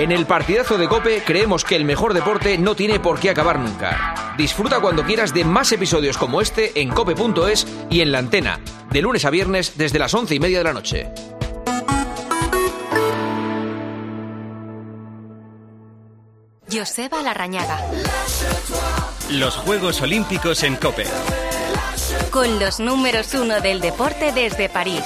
En el partidazo de COPE creemos que el mejor deporte no tiene por qué acabar nunca. Disfruta cuando quieras de más episodios como este en cope.es y en La Antena, de lunes a viernes desde las 11:30 de la noche. Joseba Larrañaga. Los Juegos Olímpicos en COPE. Con los números 1 del deporte desde París.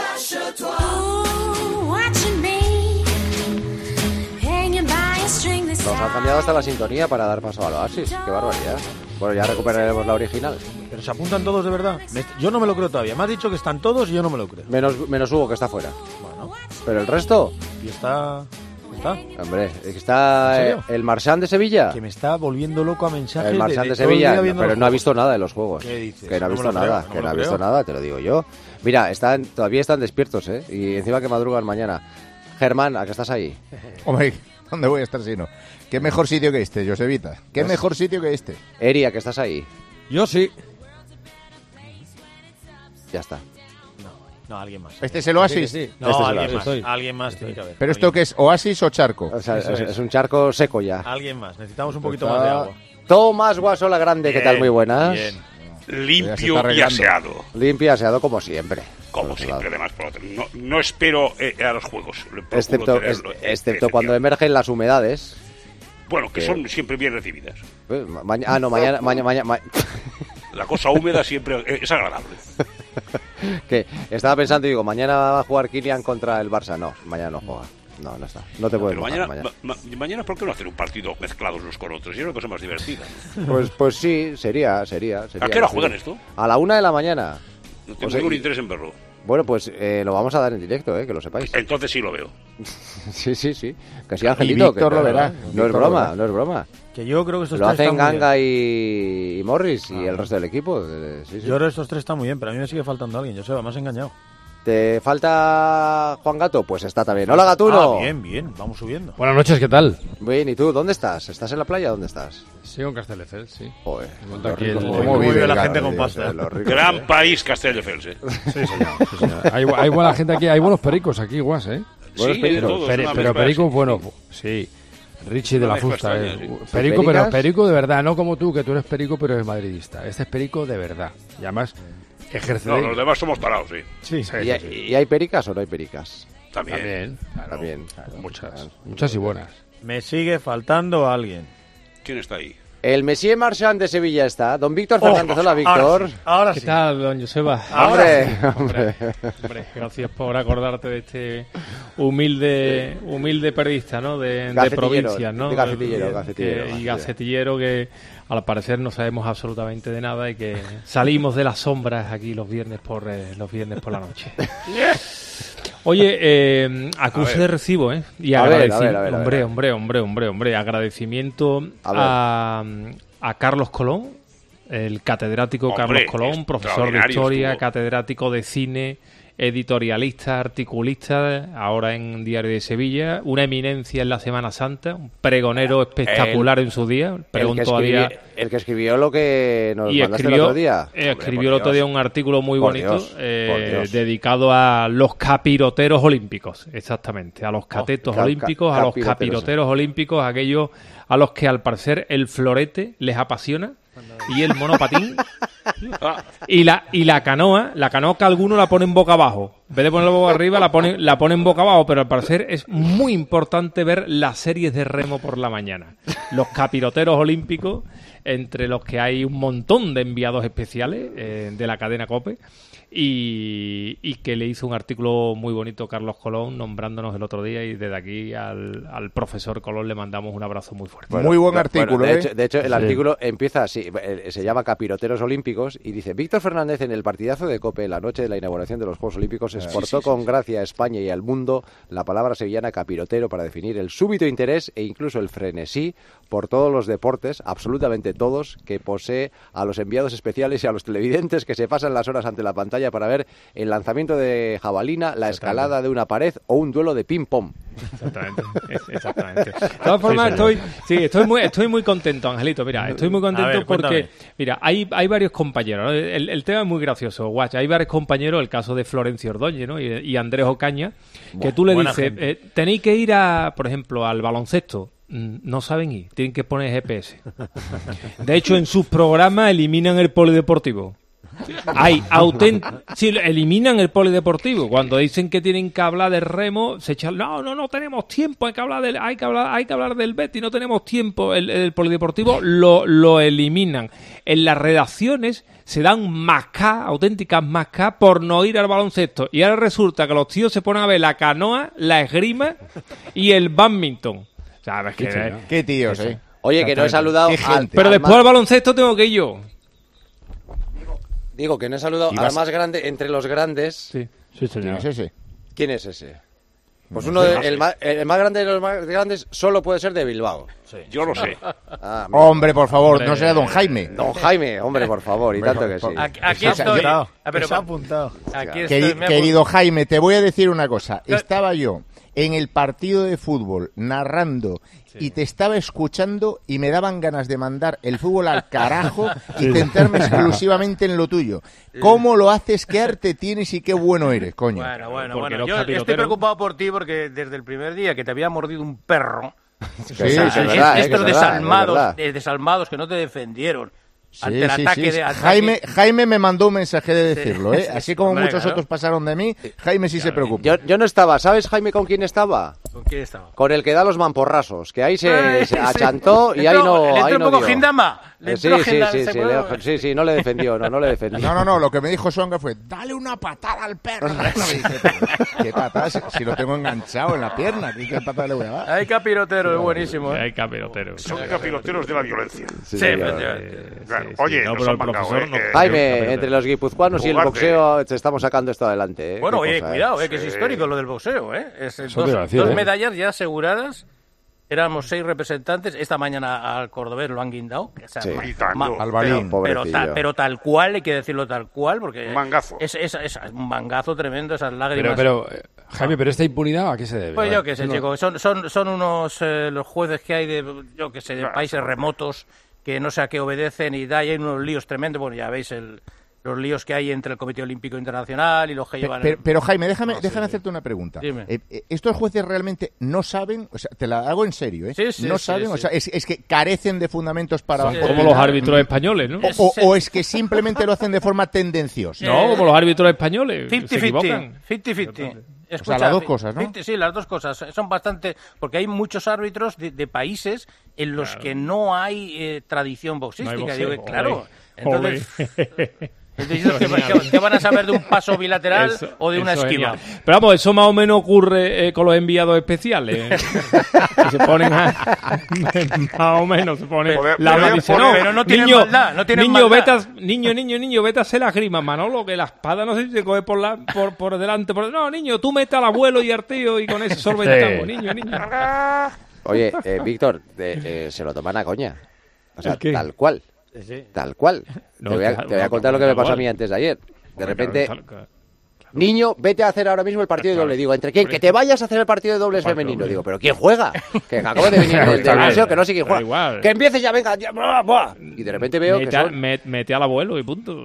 Nos han cambiado hasta la sintonía para dar paso al Oasis. Qué barbaridad. Bueno, ya recuperaremos la original. Pero se apuntan todos de verdad. Yo no me lo creo todavía. Me has dicho que están todos y yo no me lo creo. Menos Hugo, que está fuera. Bueno. Pero el resto... ¿Y está? Hombre, está el Marchand de Sevilla. Que me está volviendo loco a mensajes. El Marchand de Sevilla, pero no ha visto nada de los juegos. ¿Qué dices? Que no ha visto nada, que no ha visto nada, te lo digo yo. Mira, todavía están despiertos, ¿eh? Y encima que madrugan mañana. Germán, ¿a qué estás ahí? Hombre, ¿dónde voy a estar si no? ¿Qué mejor sitio que este, Josevita? ¿Qué mejor sitio que este? Eri, ¿a qué estás ahí? Yo sí. Ya está. No, alguien más. ¿Este es el Oasis? Sí. No, Este es alguien el más. Oasis. Alguien más tiene que haber. ¿Pero esto qué es? ¿Oasis o charco? O sea, es un charco seco ya. Alguien más. Necesitamos un poquito más de agua. Tomás Guasola Grande, ¿qué tal? Muy buenas. Bien. Limpio y aseado. Limpio y aseado como siempre. Como siempre, además. No espero a los juegos. Excepto cuando emergen las humedades. Bueno, que son siempre bien recibidas. Mañana. La cosa húmeda siempre es agradable. Que estaba pensando y digo, mañana va a jugar Kylian contra el Barça. No, mañana no juega. No está. No te puedes mojar mañana, ¿por qué no hacer un partido mezclados unos con otros? Y es una cosa más divertida. Pues sí, sería. ¿A qué hora juegan esto? A la 1 de la mañana. No tengo ningún interés en verlo. Bueno, pues lo vamos a dar en directo, que lo sepáis. Entonces sí lo veo. Sí. Que sí, Angelito. Víctor lo verá. No es broma. Que yo creo que estos lo tres hacen están muy Ganga y Morris y el resto del equipo. Sí. Yo creo que estos tres están muy bien, pero a mí me sigue faltando alguien. Joseba, me has engañado. ¿Te falta Juan Gato? Pues está también. ¡Hola, Gatuno! Bien, vamos subiendo. Buenas noches, ¿qué tal? Bien, ¿y tú? ¿Dónde estás? ¿Estás en la playa? ¿Dónde estás? Sigo en Castelldefels, sí. Joder, ¿Cómo vive la gente con pasta? Gran país, Castelldefels, Sí, señor. Hay buena gente aquí, hay buenos pericos aquí, guas, ¿eh? Buenos pericos. Pero pericos, bueno, sí. Richie de la Fusta, Perico, pero perico de verdad, no como tú, que tú eres perico, pero eres madridista. Este es perico de verdad. Y además... No, los demás somos parados, sí. ¿Y hay pericas o no hay pericas? También. Claro. Muchas y buenas. Me sigue faltando alguien. ¿Quién está ahí? El Messier Marchand de Sevilla está. Don Víctor Fernández. Hola, Víctor. Ahora ¿Qué tal, don Joseba? Hombre. Gracias por acordarte de este humilde periodista, ¿no? De provincias, ¿no? Gacetillero. Y gacetillero que al parecer no sabemos absolutamente de nada y que salimos de las sombras aquí los viernes por la noche. Oye, acuse de recibo, Y agradecimiento. Hombre, agradecimiento a Carlos Colón, el catedrático Carlos Colón, profesor de historia, catedrático de cine, editorialista, articulista, ahora en Diario de Sevilla, una eminencia en la Semana Santa, un pregonero espectacular en su día. El que escribió lo que nos mandaste el otro día. Escribió el otro día un artículo muy bonito dedicado a los capiroteros olímpicos, exactamente, a los catetos olímpicos, a los capiroteros olímpicos, aquellos a los que al parecer el florete les apasiona y el monopatín y la canoa que alguno la ponen boca abajo. En vez de ponerla boca arriba, la ponen boca abajo, pero al parecer es muy importante ver las series de remo por la mañana. Los capiroteros olímpicos, entre los que hay un montón de enviados especiales de la cadena COPE, y que le hizo un artículo muy bonito Carlos Colón nombrándonos el otro día, y desde aquí al profesor Colón le mandamos un abrazo muy fuerte. Muy buen artículo. De hecho, el artículo empieza así, se llama Capiroteros Olímpicos y dice: Víctor Fernández en el partidazo de COPE la noche de la inauguración de los Juegos Olímpicos exportó con gracia a España y al mundo la palabra sevillana capirotero para definir el súbito interés e incluso el frenesí por todos los deportes, absolutamente todos, que posee a los enviados especiales y a los televidentes que se pasan las horas ante la pantalla para ver el lanzamiento de jabalina, la escalada de una pared o un duelo de ping-pong. Exactamente. De todas formas, estoy muy contento, Angelito. Mira, estoy muy contento porque, mira, hay varios compañeros, ¿no? El tema es muy gracioso, guacha. Hay varios compañeros, el caso de Florencio Ordóñez, ¿no? y Andrés Ocaña, que tú le dices, tenéis que ir por ejemplo, al baloncesto. No saben ir, tienen que poner GPS. De hecho, en sus programas eliminan el polideportivo. Sí, eliminan el polideportivo. Cuando dicen que tienen que hablar de remo, se echan, no tenemos tiempo, hay que hablar del Betis, no tenemos tiempo. El polideportivo lo eliminan. En las redacciones se dan auténticas mascas por no ir al baloncesto. Y ahora resulta que los tíos se ponen a ver la canoa, la esgrima y el bádminton. ¿Sabes qué? Qué tíos, ¿eh? Oye, que no he saludado pero después al baloncesto tengo que ir yo. Digo que no he saludado al más grande entre los grandes. Sí, señor. ¿Quién es ese? ¿Quién es ese? Pues el más grande de los más grandes solo puede ser de Bilbao. Sí. Yo lo sé. Hombre, por favor, no sea don Jaime. Don Jaime, hombre, por favor, y tanto que sí. Aquí estoy. Pero se ha apuntado. Querido Jaime, te voy a decir una cosa. Estaba yo en el partido de fútbol narrando y te estaba escuchando y me daban ganas de mandar el fútbol al carajo y centrarme exclusivamente en lo tuyo. ¿Cómo lo haces? ¿Qué arte tienes y qué bueno eres, coño? Bueno. Yo estoy preocupado por ti porque desde el primer día que te había mordido un perro, estos desalmados que no te defendieron. Ante el ataque de Jaime me mandó un mensaje de decirlo, ¿eh? Así como muchos otros pasaron de mí, Jaime sí se preocupa. Yo no estaba, ¿sabes, Jaime, con quién estaba? ¿Con quién estaba? Con el que da los mamporrazos, que ahí se achantó y ahí no dio. ¿Le entró un poco Gindama? Sí, no le defendió, no le defendió. No, lo que me dijo Songa fue, dale una patada al perro. ¿Qué patada? Si lo tengo enganchado en la pierna, ¿qué patada le voy a dar? Hay capirotero, es buenísimo. Hay capirotero. Son capiroteros de la violencia. Sí, efectivamente. Oye, nos han marcado, Jaime, entre los guipuzcoanos y el boxeo te estamos sacando esto adelante. Bueno, cuidado, que es histórico lo del boxeo. Dos medallas ya aseguradas. Éramos 6 representantes. Esta mañana al cordobés lo han guindado. Al Balín. Pero tal cual, hay que decirlo tal cual, porque un mangazo. Es un mangazo tremendo, esas lágrimas. Jaime, ¿pero esta impunidad a qué se debe? Pues yo qué sé, chico. Son unos los jueces que hay de países remotos que no sé a qué obedecen y hay unos líos tremendos. Bueno, ya veis los líos que hay entre el Comité Olímpico Internacional y los que llevan... Pero Jaime, déjame hacerte una pregunta. ¿Estos jueces realmente no saben? O sea, te la hago en serio, ¿eh? ¿No saben? O sea, ¿es que carecen de fundamentos para... Como los árbitros españoles, ¿no? O es que simplemente lo hacen de forma tendenciosa. No, como los árbitros españoles. 50-50. Escucha, o sea, las dos cosas, ¿no? Sí, las dos cosas. Son bastante... Porque hay muchos árbitros de países en los que no hay tradición boxística. No hay boxeo, claro. Entonces... ¿Qué van a saber de un paso bilateral o de una esquiva? Pero vamos, eso más o menos ocurre con los enviados especiales. Que se ponen más o menos se pone pero no tienen maldad, no tienen maldad. Niño, vete a hacer la grima, Manolo, que la espada no se te coge por delante. No, niño, tú mete al abuelo y al tío y con eso solventamos, niño. Oye, Víctor, se lo toman a coña. O sea, tal cual. Sí. Tal cual. Te voy a contar lo que me pasó a mí antes de ayer. De repente, niño, vete a hacer ahora mismo el partido de doble. Digo, ¿entre quién? Que te vayas a hacer el partido de dobles femenino. Digo, ¿pero quién juega? Que acabo de venir del museo, que no sé quién juega. Que empieces ya, venga. Y de repente veo que son... Mete al abuelo y punto.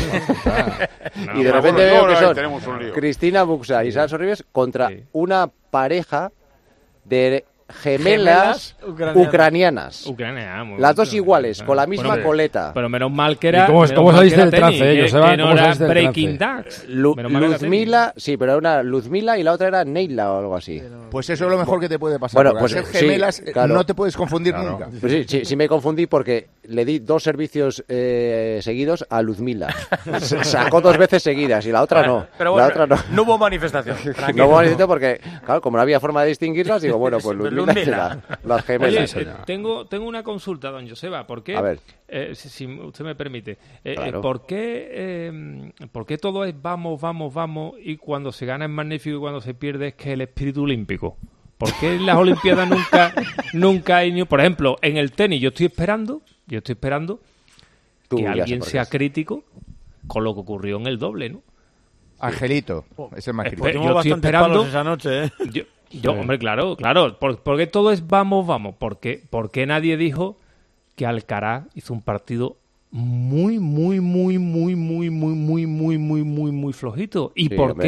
Y de repente veo que son Cristina Buxa y Sara Sorribes contra una pareja de... gemelas ucranianas. Las dos iguales, con la misma coleta. Pero menos mal que era... ¿Cómo saliste del trance de ellos? Que no era Breaking Dax. Luzmila, sí, pero era una Luzmila y la otra era Neila o algo así. Pues eso es lo mejor que te puede pasar. Bueno, pues ser gemelas, sí, claro. no te puedes confundir nunca. Pues sí me confundí porque le di 2 servicios seguidos a Luzmila. Sacó 2 veces seguidas y la otra no. Pero bueno, la otra no hubo manifestación. No hubo manifestación porque, claro, como no había forma de distinguirlas, digo, bueno, pues Luzmila. Las gemelas. Oye, tengo una consulta, don Joseba. ¿Por qué? A ver. Si usted me permite. Claro. ¿Por qué todo es vamos y cuando se gana es magnífico y cuando se pierde es que el espíritu olímpico? ¿Por qué en las Olimpiadas nunca hay... Por ejemplo, en el tenis yo estoy esperando que alguien sea crítico con lo que ocurrió en el doble, ¿no? Angelito, ese es más crítico. Yo estoy esperando esa noche, ¿eh? Yo, hombre, claro. ¿Por qué todo es vamos? ¿Por qué nadie dijo que Alcaraz hizo un partido muy flojito? ¿Y sí, por qué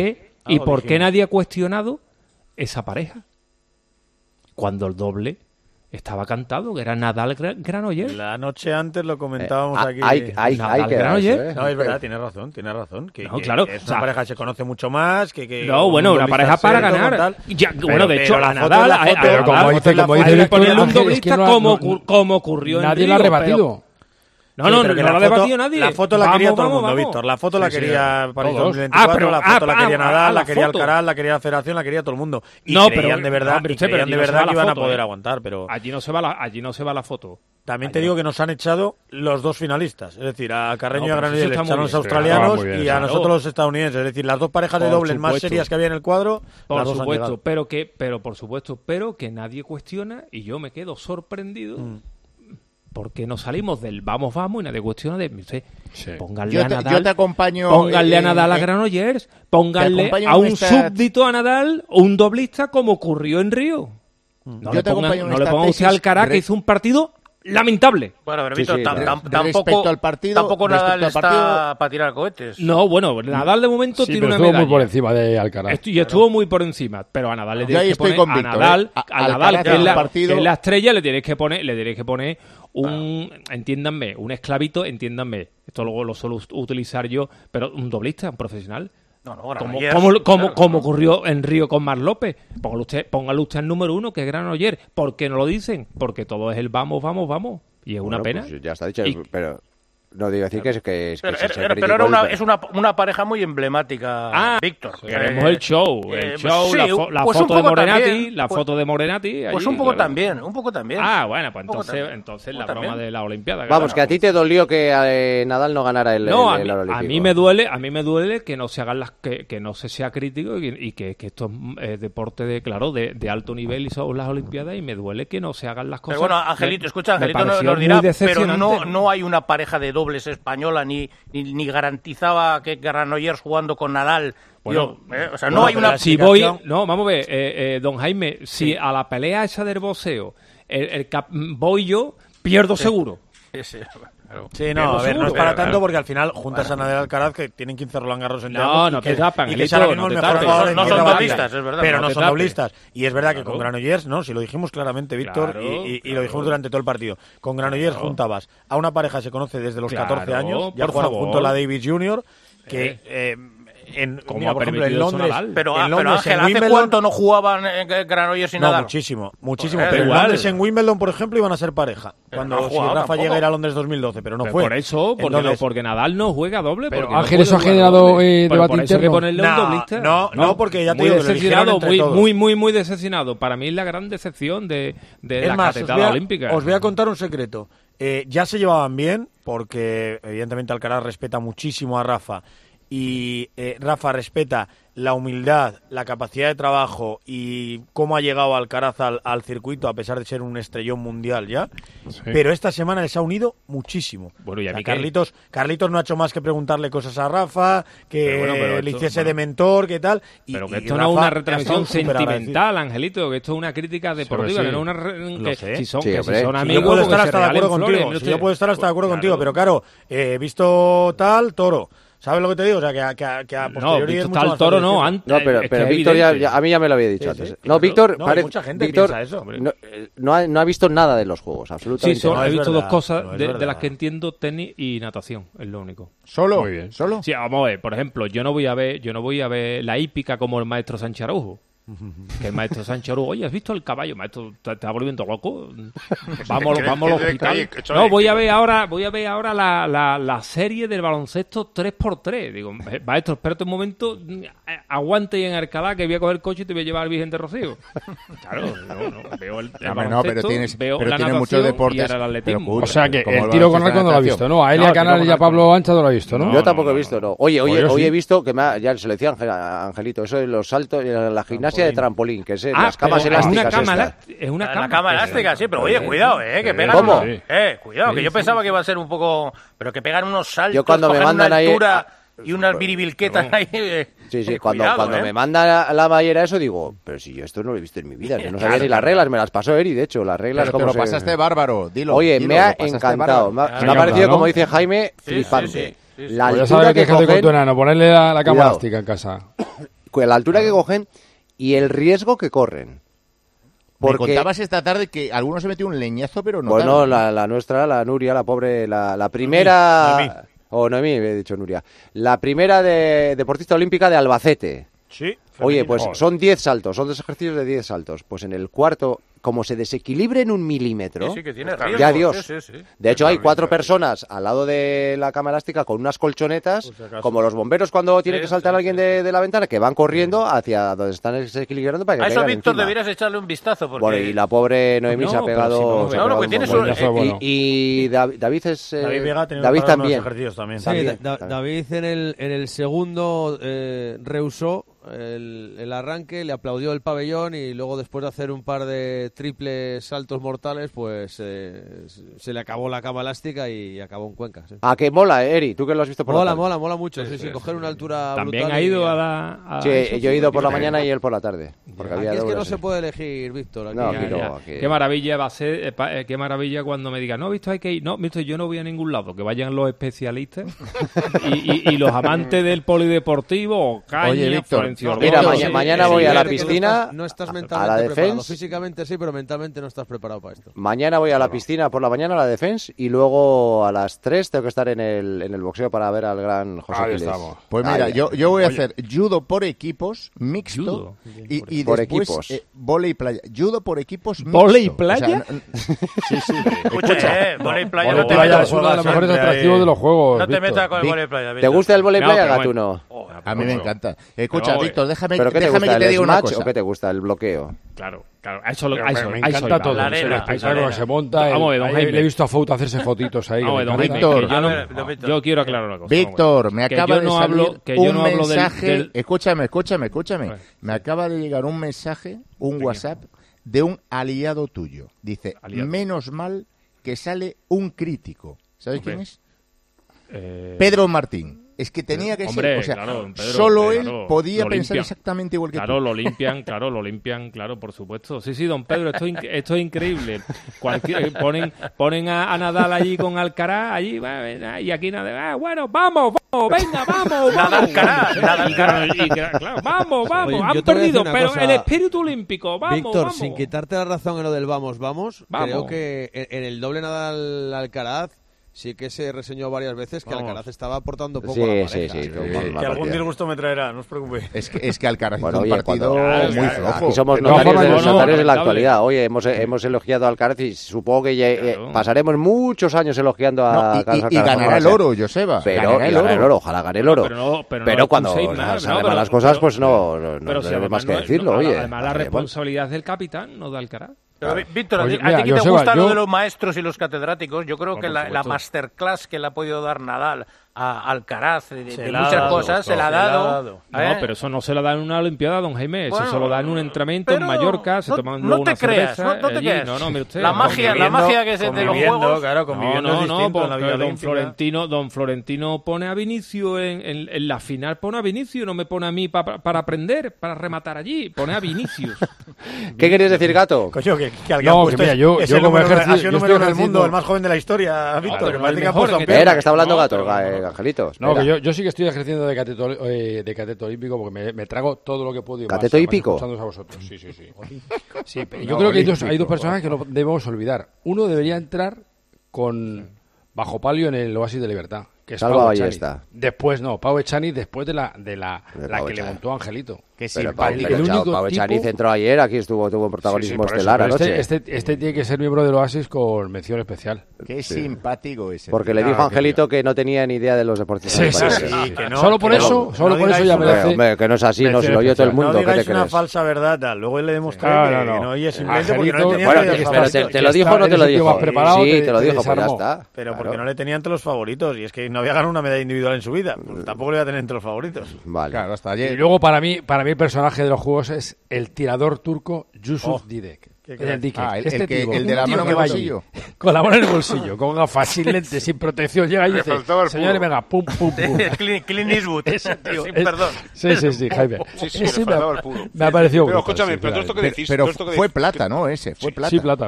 ¿Y por qué nadie ha cuestionado esa pareja? Cuando el doble estaba cantado, que era Nadal-Granollers. La noche antes lo comentábamos aquí. Nadal-Granollers. No, es verdad, tienes razón. Que claro, es una pareja que se conoce mucho más. Una pareja para ganar. De hecho, a Nadal, pero como dice el ponerle un doblista como ocurrió en nadie lo ha rebatido. No lo ha debatido nadie. La foto la quería todo el mundo, Víctor. La foto la quería para el 2024, la foto la quería Nadal, la quería Alcaraz, la quería la Federación, la quería todo el mundo. Y creían de verdad que iban a poder aguantar, pero allí no se va la foto. También te digo que nos han echado los dos finalistas, es decir, a Carreño y a Granollers le echaron los australianos y a nosotros los estadounidenses, es decir, las dos parejas de dobles más serias que había en el cuadro, por supuesto, pero que nadie cuestiona y yo me quedo sorprendido. Porque nos salimos del vamos y nadie cuestiona de pónganle a Nadal. Yo te acompaño. Pónganle a Nadal a Granollers, pónganle a un súbdito a Nadal o un doblista como ocurrió en Río. No le pongan usted al Alcaraz que hizo un partido lamentable. Bueno, pero Víctor, tampoco Nadal está para tirar cohetes. No, Nadal de momento tiene una medalla. Estuvo muy por encima de Alcaraz. Estuvo muy por encima, pero a Nadal le tienes que poner a Nadal que es la estrella, le tienes que poner entiéndanme, un esclavito, entiéndanme. Esto luego lo suelo utilizar yo, pero un doblista, un profesional. Como ocurrió en Río con Marc López. Póngale usted al número 1, que es Granollers. ¿Por qué no lo dicen? Porque todo es el vamos. Y es una pena. Pues ya está dicho, pero no digo decir que es pero es una pareja muy emblemática, Víctor. Queremos el show, la foto de Morenati, foto de Morenati. Pues un poco también. Entonces la broma de la Olimpiada. Vamos, que a ti te dolió que Nadal no ganara el olímpico. A mí me duele que no se hagan que no se sea crítico y que esto es deporte de alto nivel y son las Olimpiadas y me duele que no se hagan las cosas. Pero bueno, Angelito nos dirá, pero no hay una pareja de dobles española ni garantizaba que Granollers jugando con Nadal. No hay una. Vamos a ver, don Jaime, si a la pelea esa del boxeo voy yo, pierdo seguro. Sí, no es para tanto porque al final juntas a Nadal y Alcaraz que tienen 15 Roland Garros en te tapan. Y que es ahora mismo el mejor jugador. No son doblistas, es verdad. Pero no son doblistas. Y es verdad que con Granollers, si lo dijimos claramente, Víctor, y lo dijimos durante todo el partido. Con Granollers juntabas a una pareja que se conoce desde los 14 años, ya jugaron junto a la Davis Jr., que... por ejemplo, en Londres, pero Ángel, ¿hace cuánto no jugaban Granollers y Nadal? Muchísimo. Pero en Londres, en Wimbledon, por ejemplo, iban a ser pareja. Cuando Rafa llega a ir a Londres 2012, pero no fue. Por eso, porque Nadal no juega doble. Pero Ángel, eso ha generado debate interno. Ponerle un doblista. No, porque ya te digo, decepcionado, muy decepcionado. Para mí es la gran decepción de la catetada olímpica. Os voy a contar un secreto. Ya se llevaban bien, porque evidentemente Alcaraz respeta muchísimo a Rafa. Y Rafa respeta la humildad, la capacidad de trabajo y cómo ha llegado Alcaraz al circuito a pesar de ser un estrellón mundial ya. Sí. Pero esta semana les ha unido muchísimo. Bueno, y a mí Carlitos no ha hecho más que preguntarle cosas a Rafa, que le hiciese de mentor, que tal. Pero que esto no es una retransmisión sentimental, Angelito, que esto es una crítica deportiva, que no es una... Si son amigos... Yo puedo estar hasta de acuerdo contigo, yo puedo estar hasta de acuerdo contigo, pero claro, visto tal, Toro... ¿Sabes lo que te digo? O sea, que a posteriori es mucho más Toro no, antes. No, pero Víctor a mí ya me lo había dicho antes. No, Víctor, mucha gente piensa eso. No ha visto nada de los juegos, absolutamente. Sí, he visto dos cosas de las que entiendo, tenis y natación, es lo único. ¿Solo? Muy bien. ¿Solo? Sí, vamos a ver, por ejemplo, yo no voy a ver la hípica como el maestro Sánchez Araujo. Que el maestro Sánchez Araujo, oye, ¿has visto el caballo? Maestro, ¿te está volviendo loco? Vamos al hospital. No, voy a ver ahora la serie del baloncesto 3x3. Digo, maestro, espérate un momento, aguante y en Alcalá que voy a coger el coche y te voy a llevar al Virgen de Rocío. Claro, veo el baloncesto, veo la natación muchos deportes, y ahora el atletismo. O sea que el tiro con arco no lo ha visto, ¿no? A Elia Canal y a Pablo Ancha no lo ha visto, ¿no? Yo tampoco he visto, no. Hoy he visto que ya se lo decía Angelito, eso de los saltos, la gimnasia de trampolín, que es las camas elásticas. Es una cama elástica, sí, pero oye, cuidado, que pegan. ¿Cómo? Cuidado, que yo pensaba que iba a ser un poco, pero que pegan unos saltos, yo cuando me mandan una altura ahí y unas biribilquetas ahí. Sí, cuando me manda la ballera eso digo, pero si yo esto no lo he visto en mi vida, yo no sabía ni las reglas, me las pasó Eri, de hecho, las reglas pero como te lo pasaste bárbaro, dilo. Oye, me ha encantado, me ha parecido, como dice Jaime, flipante. La altura que cogen... con tu enano, ponerle la cama elástica en casa. la altura que cogen y el riesgo que corren. Porque... Me contabas esta tarde que algunos se metió un leñazo, pero no. Bueno, la nuestra, la Nuria, la pobre, la primera... Noemí, he dicho Nuria. La primera deportista olímpica de Albacete. Sí. Oye, pues son 10 saltos, son 2 ejercicios de 10 saltos. Pues en el cuarto, como se desequilibre en 1 milímetro, sí, que tiene riesgo. ya Dios. Sí. De hecho, hay 4 personas al lado de la cama elástica con unas colchonetas, como los bomberos cuando tiene que saltar alguien de la ventana, que van corriendo hacia donde están desequilibrando para que a eso, caigan Víctor, encima. deberías echarle un vistazo. Porque... Bueno, y la pobre Noemí se ha pegado... Y David es... David también. Sí, David en el segundo rehusó el arranque, le aplaudió el pabellón y luego después de hacer un par de triples saltos mortales, pues se le acabó la cama elástica y acabó en Cuenca. Sí. Ah, que mola, Eri, tú que lo has visto por la tarde. Mola mucho, sí, coger una altura también brutal. Ha ido a Sí, yo he ido por la mañana y él por la tarde. Porque aquí es que no se puede elegir, Víctor. Aquí. No, aquí. Qué maravilla va a ser, qué maravilla cuando me digan, no, Víctor, hay que ir. No, Víctor, yo no voy a ningún lado, que vayan los especialistas y los amantes del polideportivo, Caña, Oye, Víctor, Florencio mira, mañana voy a la piscina, no estás a mentalmente la preparado. Defense. Físicamente sí, pero mentalmente no estás preparado para esto. Mañana voy a la piscina por la mañana, a la Defense, y luego a las 3 tengo que estar en el boxeo para ver al gran José Quiles. Pues mira, yo voy a hacer judo por equipos, mixto, y por después equipos. vóley playa. Judo por equipos mixto. ¿Vóley playa? O sea, sí. Escucha, vóley playa. Vóley playa es uno de los mejores atractivos de los juegos. No te Víctor. metas con el vóley playa. ¿Te gusta el vóley playa, pero Gatuno? A mí me encanta. Escucha, Víctor, déjame ¿Pero qué te gusta, que te el diga una smash cosa. o qué te gusta, el bloqueo? Claro, eso me encanta todo. La arena, El espectáculo que se monta. Vamos a ver, don Ahí Jaime. le he visto a Fout hacerse fotitos ahí. Vamos a ver, don Jaime, Víctor, que yo quiero aclarar una cosa. Víctor, me acaba de salir un mensaje. del... Escúchame. Me acaba de llegar un mensaje, un WhatsApp, de un aliado tuyo. Dice, menos mal que sale un crítico. ¿Sabes quién es? Pedro Martín. Es que tenía que ser, o sea, claro, Pedro, solo él podía pensar exactamente igual que tú. Claro, lo limpian, claro, por supuesto. Sí, don Pedro, esto es increíble. Ponen a Nadal allí con Alcaraz, allí, y aquí Nadal, bueno, vamos, venga, vamos. Claro, vamos, Oye, han perdido, pero el espíritu olímpico, vamos, Víctor, vamos. sin quitarte la razón en lo del vamos, creo que en el doble Nadal-Alcaraz sí que se reseñó varias veces que Alcaraz estaba aportando poco a la pareja. Sí. Que algún disgusto me traerá, no os preocupéis. Es que Alcaraz hizo un partido muy flojo. Aquí somos notarios de la actualidad. Oye, hemos elogiado a Alcaraz y supongo que pasaremos muchos años elogiando a Alcaraz. Y ganará el oro, Joseba. Pero ganará el oro, ojalá gane el oro. Pero cuando salen malas cosas, pues no tenemos más que decirlo. Oye, además la responsabilidad del capitán, no de Alcaraz. Pero, Víctor, Oye, a ti que te gusta lo yo... de los maestros y los catedráticos, yo creo que la masterclass que le ha podido dar Nadal a Alcaraz de muchas cosas, se la ha dado. No, pero eso no se lo da en una olimpiada, don Jaime. Eso se lo da en un entrenamiento en Mallorca, se toman luego una cerveza. No te creas. No, mire usted. La magia que es de los juegos. Claro, conviviendo es distinto en la vida olímpica. Don Florentino pone a Vinicio en la final, pone a Vinicio, no me pone a mí para aprender, para rematar allí, pone a Vinicius. ¿Qué querías decir, Gato? Coño, que alguien ha puesto yo como ejercicio, el número del mundo, el más joven de la historia, Víctor, que parece que ha puesto un Espera, que está hablando Gato, Angelitos. No, que yo sí que estoy ejerciendo de cateto olímpico porque me trago todo lo que puedo. ¿Cateto hípico? A vosotros. Sí, yo creo que hay dos personajes que no debemos olvidar. Uno debería entrar bajo palio en el Oasis de Libertad, que es Salva Pau Echani. Ballesta. Después Pau Echani después de la que le montó Angelito. Que pero simpático. Pau Echani entró ayer, aquí tuvo un protagonismo estelar anoche. Este tiene que ser miembro del Oasis con mención especial. Qué simpático ese. Porque le dijo a Angelito que no tenía ni idea de los deportistas. Sí, que no, solo por eso ya me hace. Hombre, que no es así, no se lo oyó todo el mundo. No digáis ¿qué te una crees? falsa verdad, tal. Luego le demostré que no, y es simplemente porque no le tenían bueno, pero te lo dijo o no te lo dijo. Sí, te lo dijo, pues ya está. Pero porque no le tenía entre los favoritos. Y es que no había ganado una medalla individual en su vida. Pues tampoco le iba a tener entre los favoritos. Vale. Claro, hasta ayer. Y luego para mí el personaje de los juegos es el tirador turco Yusuf Didek. El de la mano en el bolsillo. Con la mano en el bolsillo, con gafas, sin lentes, sin protección. Llega y dice, señores, venga, pum. Clint Eastwood. Ese tío. Sin perdón. Sí, Jaime. Sí, me ha parecido. Pero escúchame, pero todo esto que decís... Pero fue plata, ¿no? Ese, fue plata. Sí, plata.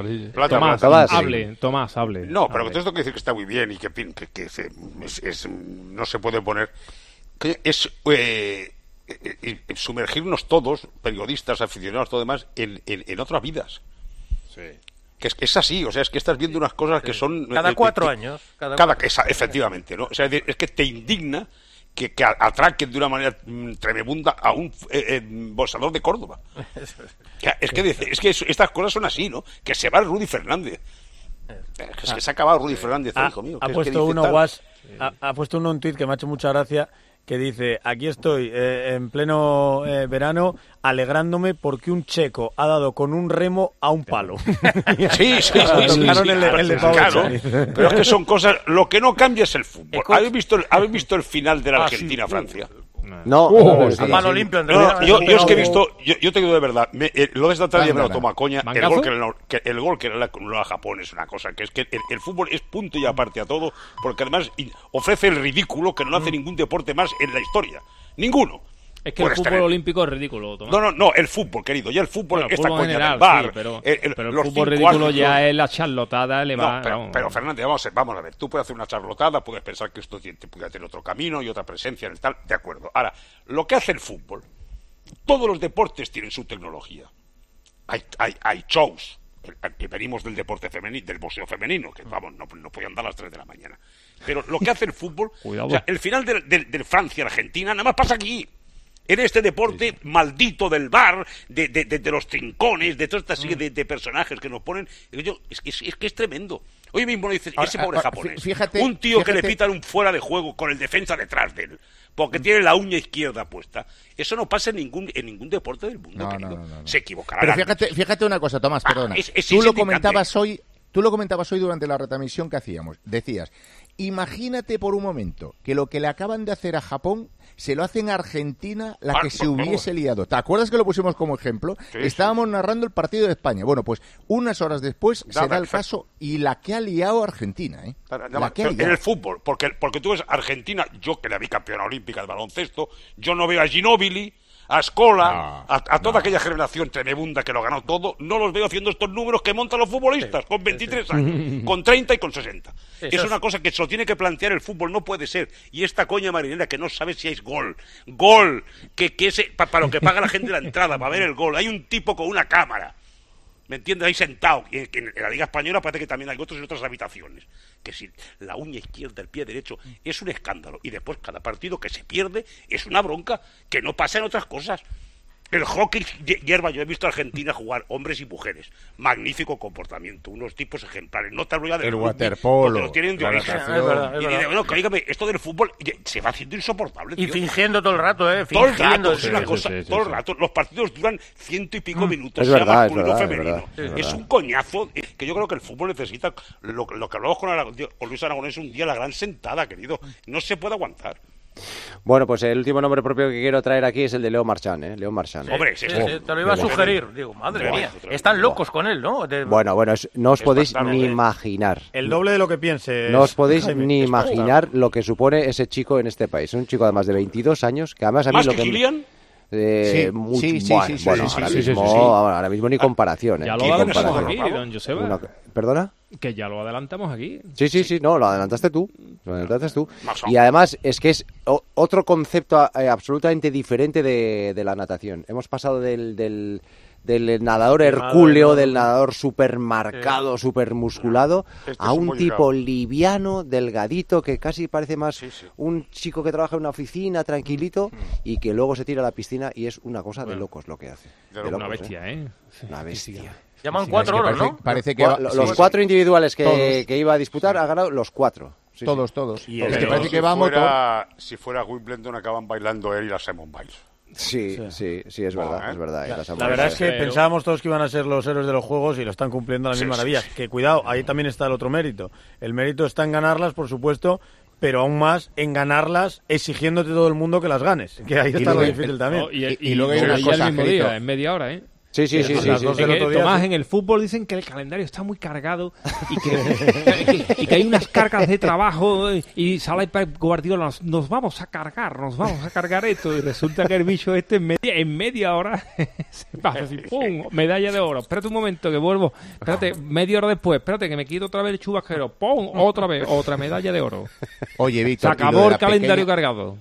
Tomás, hable. No, pero todo esto que decir que está muy bien y que no se puede poner... Es sumergirnos todos, periodistas, aficionados, todo demás, en otras vidas. Sí. Que es así, o sea, es que estás viendo unas cosas que son... Cada 4 años. Efectivamente, ¿no? O sea, es que te indigna que atraquen de una manera tremenda a un boxeador de Córdoba. Es que estas cosas son así, ¿no? Que se va Rudy Fernández. Es que se ha acabado Rudy Fernández, hijo mío. Ha puesto uno un tuit que me ha hecho mucha gracia, que dice: aquí estoy en pleno verano alegrándome porque un checo ha dado con un remo a un palo. Sí. Claro, pero es que son cosas... Lo que no cambia es el fútbol. ¿Habéis visto el final de la Argentina-Francia? No, a mano limpio. Yo es que he visto, yo te digo de verdad, lo de esta tarde me lo toma a coña. El gol que le a Japón es una cosa, que es que el fútbol es punto y aparte a todo, porque además ofrece el ridículo que no hace ningún deporte más en la historia. Ninguno. Es que el fútbol olímpico es ridículo, Tomás. No, el fútbol, querido. Ya el fútbol, esta coña general, del bar. Sí, pero el fútbol ridículo ya es la charlotada. Pero Fernández, vamos a ver. Tú puedes hacer una charlotada, puedes pensar que esto puede tener otro camino y otra presencia en el tal. De acuerdo. Ahora, lo que hace el fútbol, todos los deportes tienen su tecnología. Hay shows. Que venimos del deporte femenino, del boxeo femenino, que vamos, no podían dar a las 3 de la mañana. Pero lo que hace el fútbol, o sea, el final del Francia-Argentina nada más pasa aquí. En este deporte maldito del bar, de los trincones, de toda esta serie de personajes que nos ponen, es que es tremendo. Hoy mismo dice ese pobre japonés, un tío que le pitan un fuera de juego con el defensa detrás de él, porque tiene la uña izquierda puesta. Eso no pasa en ningún deporte del mundo, querido. No. Se equivocará. Pero fíjate una cosa, Tomás, perdona. Tú lo comentabas hoy durante la retransmisión que hacíamos. Decías, imagínate por un momento que lo que le acaban de hacer a Japón se lo hacen a Argentina, la que se hubiese liado. ¿Te acuerdas que lo pusimos como ejemplo? Sí, estábamos narrando el partido de España. Bueno, pues unas horas después se da el caso y la que ha liado Argentina, ¿eh? En el fútbol, porque tú ves Argentina, yo que la vi campeona olímpica de baloncesto, yo no veo a Ginóbili, a Scola, a toda aquella generación tremenda que lo ganó todo, no los veo haciendo estos números que montan los futbolistas con 23 años, con 30 y con 60. Es una cosa que se lo tiene que plantear el fútbol, no puede ser. Y esta coña marinera que no sabe si hay gol, que para lo que paga la gente la entrada, para ver el gol, hay un tipo con una cámara, ¿me entiendes? Ahí sentado. Y en la Liga Española parece que también hay otros en otras habitaciones. Que si la uña izquierda, el pie derecho, es un escándalo. Y después cada partido que se pierde es una bronca que no pasa en otras cosas. El hockey hierba, yo he visto a Argentina jugar, hombres y mujeres. Magnífico comportamiento, unos tipos ejemplares. No te hablo ya del el waterpolo, porque lo tienen de origen. Y dice, bueno, dígame, esto del fútbol se va haciendo insoportable, tío. Y fingiendo todo el rato, Todo el rato, es una cosa, todo el rato. Los partidos duran 100 y pico minutos. Se llama masculino femenino. Es un coñazo que yo creo que el fútbol necesita. Lo que hablamos con Luis Aragonés un día, la gran sentada, querido. No se puede aguantar. Bueno, pues el último nombre propio que quiero traer aquí es el de León Marchand, ¿eh? León Marchand. Hombre, te lo iba a sugerir. Digo, madre mía, están locos con él, ¿no? Bueno, no os podéis ni imaginar. El doble de lo que piense. No os podéis ni imaginar lo que supone ese chico en este país. Es un chico además de 22 años, que además a mí ¿Más lo que Kylian? Ahora mismo ni comparación. Ya lo adelantamos aquí, don Joseba. ¿Perdona? Que ya lo adelantamos aquí. Sí, no, lo adelantaste tú. Y además es que es otro concepto absolutamente diferente de la natación. Hemos pasado del nadador hercúleo, del nadador súper marcado, súper musculado, a un tipo liviano, delgadito, que casi parece más un chico que trabaja en una oficina, tranquilito, y que luego se tira a la piscina y es una cosa de locos lo que hace. Una bestia, ¿eh? Una bestia. Llaman 4 oros, ¿no? Parece que los 4 individuales que iba a disputar ha ganado los 4. Todos. Y es que parece que si fuera Wimbledon acaban bailando él y la Simone Biles. Sí, es verdad. La verdad es que pensábamos todos que iban a ser los héroes de los juegos y lo están cumpliendo a las mismas maravillas. Que cuidado, ahí también está el otro mérito. El mérito está en ganarlas, por supuesto, pero aún más en ganarlas exigiéndote todo el mundo que las ganes. Que ahí está lo difícil también. Y luego hay una cosa, el mismo día, en media hora, ¿eh? Sí. Tomás, en el fútbol dicen que el calendario está muy cargado y que hay unas cargas de trabajo y sale Pep Guardiola, nos vamos a cargar esto, y resulta que el bicho en media hora se pasa así, ¡pum! Medalla de oro. Espérate un momento que vuelvo, espérate, media hora después, espérate que me quito otra vez el chubasquero, ¡pum! Otra vez, otra medalla de oro. Oye, Víctor, se acabó el calendario cargado.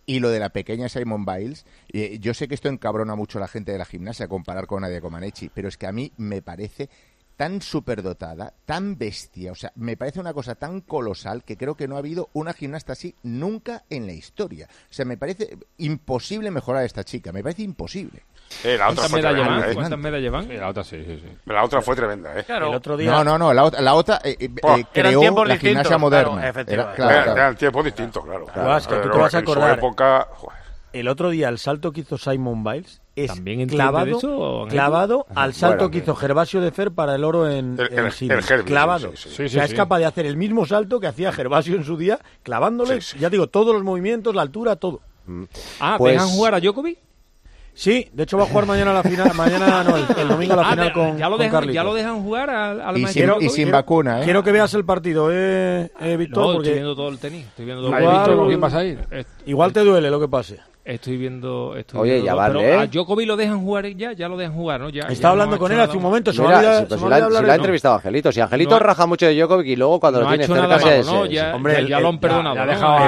Y lo de la pequeña Simone Biles, yo sé que esto encabrona mucho a la gente de la gimnasia comparar con Nadia Comaneci, pero es que a mí me parece tan superdotada, tan bestia, o sea, me parece una cosa tan colosal que creo que no ha habido una gimnasta así nunca en la historia. O sea, me parece imposible mejorar a esta chica, me parece imposible. La otra fue tremenda, ¿Cuántas medallas van? La otra sí. La otra fue tremenda, Claro. El otro día... No, la otra creó la gimnasia moderna. Eran tiempos distintos, claro. Es que tú te vas a acordar. En su época... El otro día el salto que hizo Simone Biles es ¿También clavado al salto que hizo Gervasio de Fer para el oro en Sydney. Clavado. Sí. O sea, es capaz de hacer el mismo salto que hacía Gervasio en su día, clavándole, ya digo, todos los movimientos, la altura, todo. ¿Dejan jugar a Djokovic? Sí, de hecho va a jugar mañana la final, el domingo a la final con Carlitos. Ya lo dejan jugar al y sin vacuna, Quiero que veas el partido, Víctor, porque estoy viendo todo el tenis. ¿Quién vas a ir? Igual te duele lo que pase. Estoy viendo. Oye, ya vale. Pero a Djokovic lo dejan jugar ya lo dejan jugar, ¿no? Estaba hablando con él hace un momento. Si la ha entrevistado a Angelito. Si Angelito raja mucho de Djokovic y luego cuando lo tiene cerca ya lo han perdonado.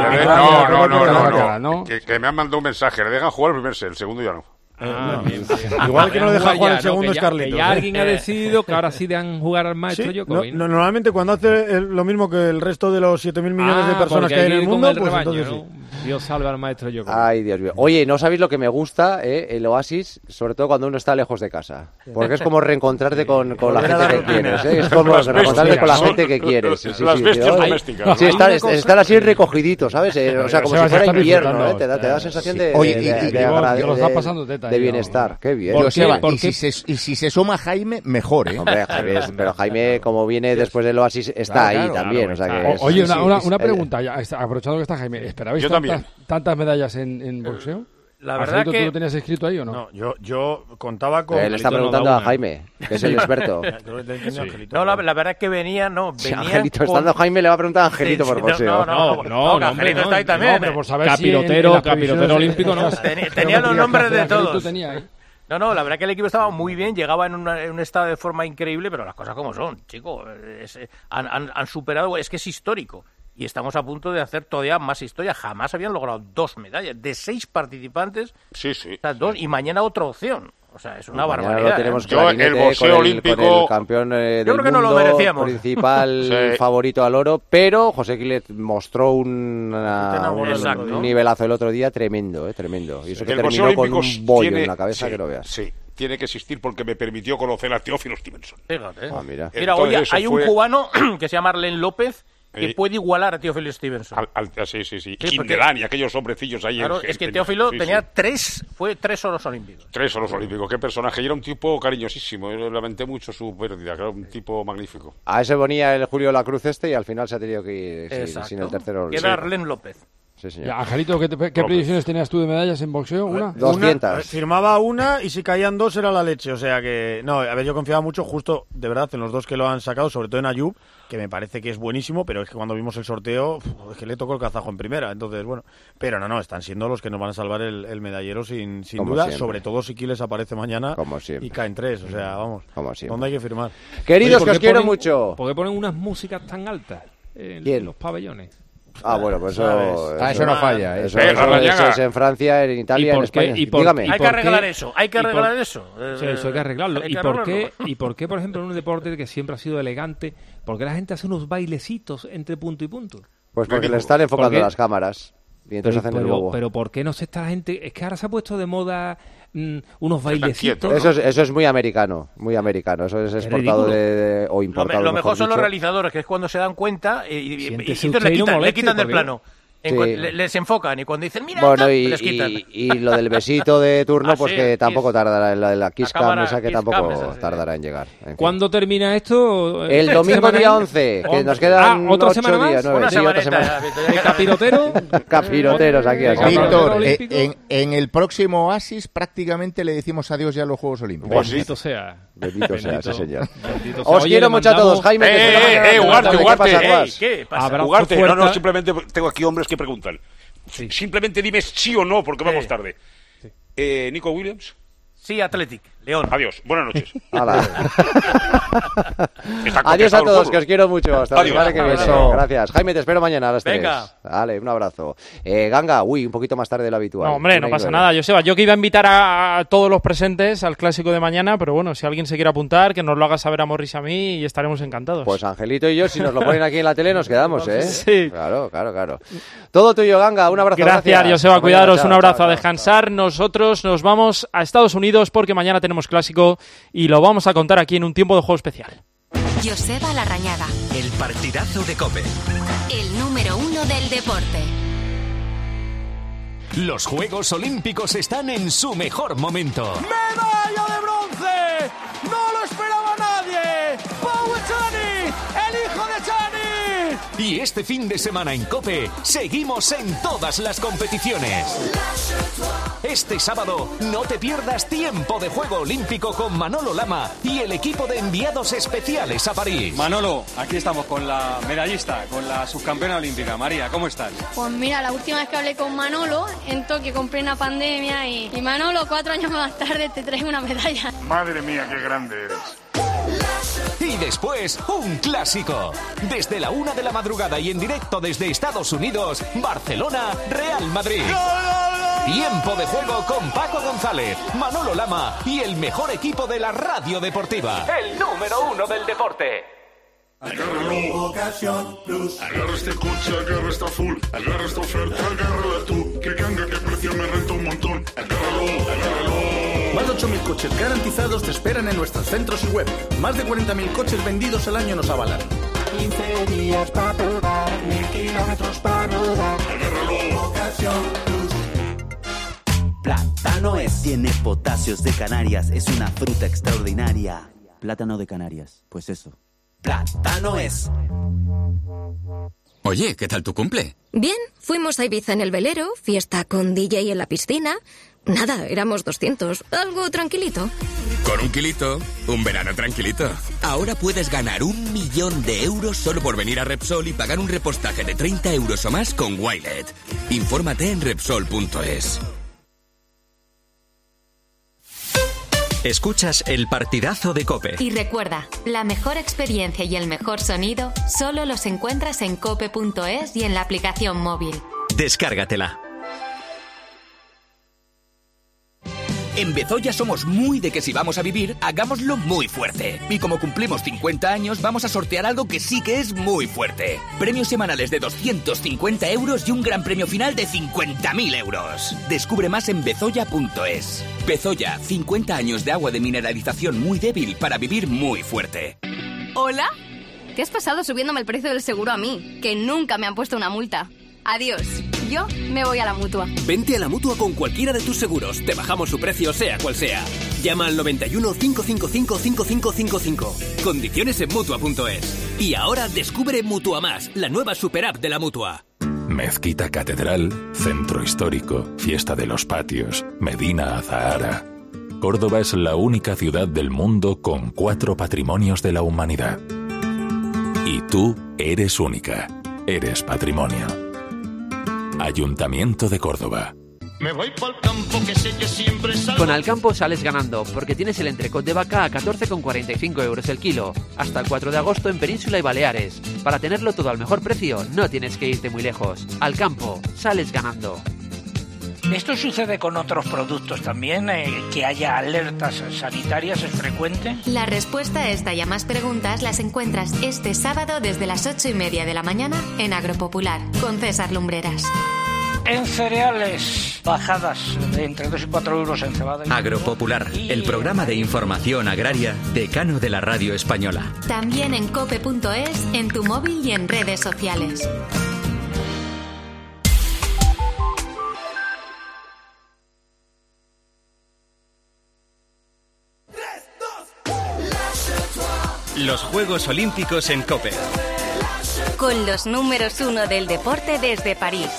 Que me han mandado un mensaje. Le dejan jugar el primer set, el segundo ya no. Igual que no lo deja jugar el segundo es Carlitos. Que ya alguien ha decidido que ahora sí dejan jugar al maestro Djokovic. Normalmente cuando hace lo mismo que el resto de los 7.000 millones de personas que hay en el mundo, pues entonces sí. Dios salve al maestro Djokovic. Ay, Dios mío. Oye, ¿no sabéis lo que me gusta, el Oasis? Sobre todo cuando uno está lejos de casa. Porque es como reencontrarte con la gente que quieres. Es como reencontrarte con la gente que quieres. Las bestias domésticas. Sí, estar así recogiditos, ¿sabes? O sea, como si fuera invierno. Te da sensación de bienestar. Qué bien. Y si se suma Jaime, mejor, ¿eh? Hombre, pero Jaime, como viene después del Oasis, está ahí también. Oye, una pregunta, aprovechando que está Jaime. ¿Esperabais tantas medallas en boxeo? La verdad que... ¿Tú lo tenías escrito ahí o no? No, yo contaba con... Él está preguntando a Jaime, que es el experto. No, la verdad es que venía Angelito, estando Jaime le va a preguntar a Angelito por boxeo. No, Angelito está ahí también. Capirotero olímpico, ¿no? Tenía los nombres de todos. No, la verdad que el equipo estaba muy bien, llegaba en un estado de forma increíble, pero las cosas como son, chicos. Han superado, es que es histórico. Y estamos a punto de hacer todavía más historia. Jamás habían logrado 2 medallas. De 6 participantes, sí. O sea, 2, y mañana otra opción. O sea, es una Lo barbaridad. tenemos el boxeo olímpico... Con el campeón del creo que no mundo, lo merecíamos. Principal favorito al oro, pero José Quilet mostró un nivelazo el otro día tremendo. Y eso que terminó con un bollo en la cabeza que lo veas. Sí, tiene que existir porque me permitió conocer a Teófilo Stevenson. Fíjate. Mira. Oye, hay un cubano que se llama Arlen López que puede igualar a Teófilo Stevenson. Sí. Quindelán y aquellos hombrecillos ahí. Claro, es que Teófilo tenía 3 oros olímpicos. 3 oros olímpicos, qué personaje. Y era un tipo cariñosísimo. Yo lamenté mucho su pérdida, claro, un tipo magnífico. A ese ponía el Julio La Cruz y al final se ha tenido que ir sin el tercero. Queda Arlen López. Sí, señor. Ya, Angelito, ¿qué predicciones tenías tú de medallas en boxeo? ¿Una? 200. Firmaba una y si caían 2 era la leche. O sea que, no, a ver, yo confiaba mucho justo, de verdad, en los 2 que lo han sacado, sobre todo en Ayub, que me parece que es buenísimo, pero es que cuando vimos el sorteo, es que le tocó el kazajo en primera. Entonces, bueno, pero no, están siendo los que nos van a salvar el medallero sin duda, siempre. Sobre todo si Quiles aparece mañana y caen 3. O sea, vamos, ¿dónde hay que firmar? Queridos, que os quiero mucho. ¿Por qué ponen unas músicas tan altas en los pabellones? Bueno, pues eso no falla. Eso es en Francia, en Italia, en España. Dígame. Hay que arreglar eso. Sí, eso hay que arreglarlo. ¿Y por qué, por ejemplo, en un deporte que siempre ha sido elegante, por qué la gente hace unos bailecitos entre punto y punto? Pues porque le están enfocando las cámaras. Y entonces hacen el bobo. Pero ¿por qué no se está la gente? Es que ahora se ha puesto de moda unos bailecitos. Eso es muy americano. Eso es exportado o importado. Lo mejor son los realizadores, que es cuando se dan cuenta y le quitan del plano. Les enfocan y cuando dicen mira, les quitan. Y lo del besito de turno, pues que tampoco tardará en la kiss cam esa, que tampoco tardará en llegar. En fin. ¿Cuándo termina esto? El domingo día 11, que nos quedan ¿otra 8 semana días, más? 9. Otra semana. ¿Capirotero? Capiroteros aquí. Víctor, en el próximo Oasis prácticamente le decimos adiós ya a los Juegos Olímpicos. Bendito sea. Bendito sea, sí señor. Os quiero mucho a todos, Jaime. Ugarte. ¿Qué pasa? Ugarte. No, simplemente tengo aquí hombres que preguntan. Simplemente dime sí o no, porque vamos tarde. ¿Nico Williams? Sí, Athletic. León. Adiós, buenas noches. Adiós a todos, que os quiero mucho. Hasta la semana que viene. Abrazo. Gracias. Jaime, te espero mañana a las 3. Venga. Dale, un abrazo. Ganga, un poquito más tarde de lo habitual. No, hombre, no pasa nada, Joseba. Yo que iba a invitar a todos los presentes al clásico de mañana, pero bueno, si alguien se quiere apuntar, que nos lo haga saber a Morris y a mí y estaremos encantados. Pues Angelito y yo, si nos lo ponen aquí en la tele, nos quedamos, ¿eh? Sí. Claro. Todo tuyo, Ganga. Un abrazo. Gracias, Joseba. Hasta Cuidaros. mañana. Un abrazo. Chao. A descansar. Nosotros nos vamos a Estados Unidos porque mañana tenemos clásico y lo vamos a contar aquí en un tiempo de juego especial. Joseba Larrañaga, El partidazo de COPE. el número 1 del deporte. Los Juegos Olímpicos están en su mejor momento. ¡Medalla de bronce! ¡No lo esperaba nadie! ¡Pau Echani! ¡El hijo de Echani! Y este fin de semana en COPE seguimos en todas las competiciones. Este sábado no te pierdas tiempo de juego olímpico con Manolo Lama y el equipo de enviados especiales a París. Manolo, aquí estamos con la medallista, con la subcampeona olímpica. María, ¿cómo estás? Pues mira, la última vez que hablé con Manolo, en Tokio compré una pandemia y Manolo, 4 años más tarde, te trae una medalla. Madre mía, qué grande eres. Y después, un clásico. Desde la 1 de la madrugada y en directo desde Estados Unidos, Barcelona, Real Madrid. Tiempo de juego con Paco González, Manolo Lama y el mejor equipo de la radio deportiva. El número 1 del deporte. Agárralo, Ocasión Plus. Agarra este coche, agarra esta full. Agarra esta oferta, agárrala tú. Que Ganga, que precio me renta un montón. Agárralo. Más de 8.000 coches garantizados te esperan en nuestros centros y web. Más de 40.000 coches vendidos al año nos avalan. 15 días para probar, 1000 kilómetros para rodar. Agárralo, Ocasión Plus. Plátano es. Tiene potasios de Canarias. Es una fruta extraordinaria. Plátano de Canarias. Pues eso. Plátano es. Oye, ¿qué tal tu cumple? Bien, fuimos a Ibiza en el velero, fiesta con DJ en la piscina. Nada, éramos 200, algo tranquilito. Con un kilito, un verano tranquilito. Ahora puedes ganar 1 millón de euros solo por venir a Repsol y pagar un repostaje de 30 euros o más con Wilet. Infórmate en Repsol.es. Escuchas el partidazo de COPE. Y recuerda, la mejor experiencia y el mejor sonido solo los encuentras en cope.es y en la aplicación móvil. Descárgatela. En Bezoya somos muy de que si vamos a vivir, hagámoslo muy fuerte. Y como cumplimos 50 años, vamos a sortear algo que sí que es muy fuerte. Premios semanales de 250 euros y un gran premio final de 50.000 euros. Descubre más en bezoya.es. Bezoya, 50 años de agua de mineralización muy débil para vivir muy fuerte. ¿Hola? ¿Qué has pasado subiéndome el precio del seguro a mí? Que nunca me han puesto una multa. Adiós. Yo me voy a la Mutua. Vente a la Mutua con cualquiera de tus seguros. Te bajamos su precio, sea cual sea. Llama al 91 555 5555. Condiciones en Mutua.es. Y ahora descubre Mutua Más, la nueva superapp de la Mutua. Mezquita Catedral, Centro Histórico, Fiesta de los Patios, Medina Azahara. Córdoba es la única ciudad del mundo con 4 patrimonios de la humanidad. Y tú eres única. Eres patrimonio. Ayuntamiento de Córdoba. Me voy pa'l campo que sé que siempre salgo. Con Alcampo sales ganando, porque tienes el entrecot de vaca a 14,45 euros el kilo, hasta el 4 de agosto en Península y Baleares. Para tenerlo todo al mejor precio, no tienes que irte muy lejos. Alcampo, sales ganando. ¿Esto sucede con otros productos también? ¿Que haya alertas sanitarias es frecuente? La respuesta a esta y a más preguntas las encuentras este sábado desde las 8:30 de la mañana en Agropopular, con César Lumbreras. En cereales, bajadas de entre 2 y 4 euros en cebada. Agropopular, el programa de información agraria decano de la radio española. También en cope.es, en tu móvil y en redes sociales. Los Juegos Olímpicos en COPE. Con los números 1 del deporte desde París.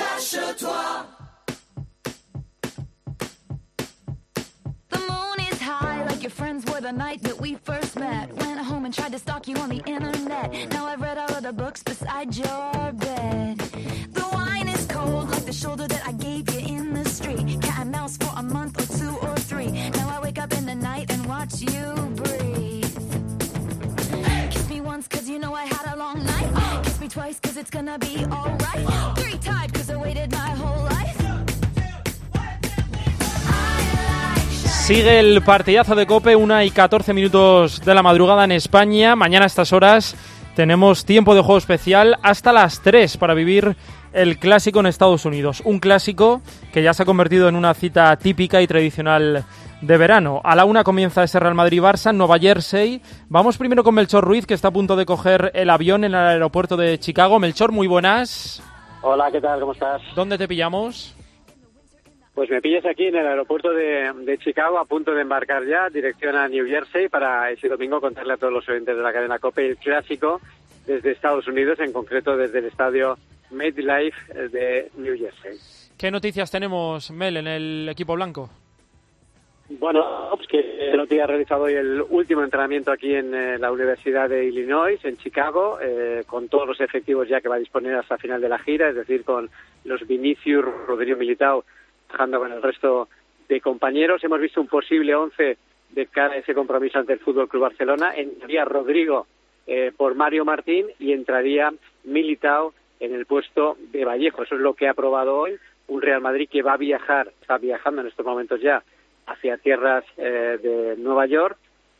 The moon is high like your friends were the night that we first met. Went home and tried to stalk you on the internet. Now I've read all of the books beside your bed. The wine is cold like the shoulder that I gave you in the street. Cat and mouse for a month or 2 or 3. Now I wake up in the night you breathe. Kiss me once cause you know I had a long night. Kiss me twice cause it's gonna be alright. 3 times cause I waited my whole life. Sigue el partidazo de COPE, 1:14 de la madrugada en España. Mañana a estas horas tenemos tiempo de juego especial hasta las 3 para vivir el clásico en Estados Unidos. Un clásico que ya se ha convertido en una cita típica y tradicional de verano. A la 1 comienza ese Real Madrid-Barça en Nueva Jersey. Vamos primero con Melchor Ruiz, que está a punto de coger el avión en el aeropuerto de Chicago. Melchor, muy buenas. Hola, ¿qué tal? ¿Cómo estás? ¿Dónde te pillamos? Pues me pillas aquí en el aeropuerto de Chicago, a punto de embarcar ya, dirección a New Jersey, para ese domingo contarle a todos los oyentes de la cadena COPE el clásico desde Estados Unidos, en concreto desde el estadio MetLife de New Jersey. ¿Qué noticias tenemos, Mel, en el equipo blanco? Bueno, pues que el otro día ha realizado hoy el último entrenamiento aquí en la Universidad de Illinois, en Chicago, con todos los efectivos ya que va a disponer hasta final de la gira, es decir, con los Vinicius, Rodrigo, Militao, trabajando con el resto de compañeros. Hemos visto un posible 11 de cara a ese compromiso ante el Fútbol Club Barcelona. Entraría Rodrigo por Mario Martín y entraría Militao en el puesto de Vallejo. Eso es lo que ha aprobado hoy un Real Madrid que va a viajar, está viajando en estos momentos ya hacia tierras de Nueva York,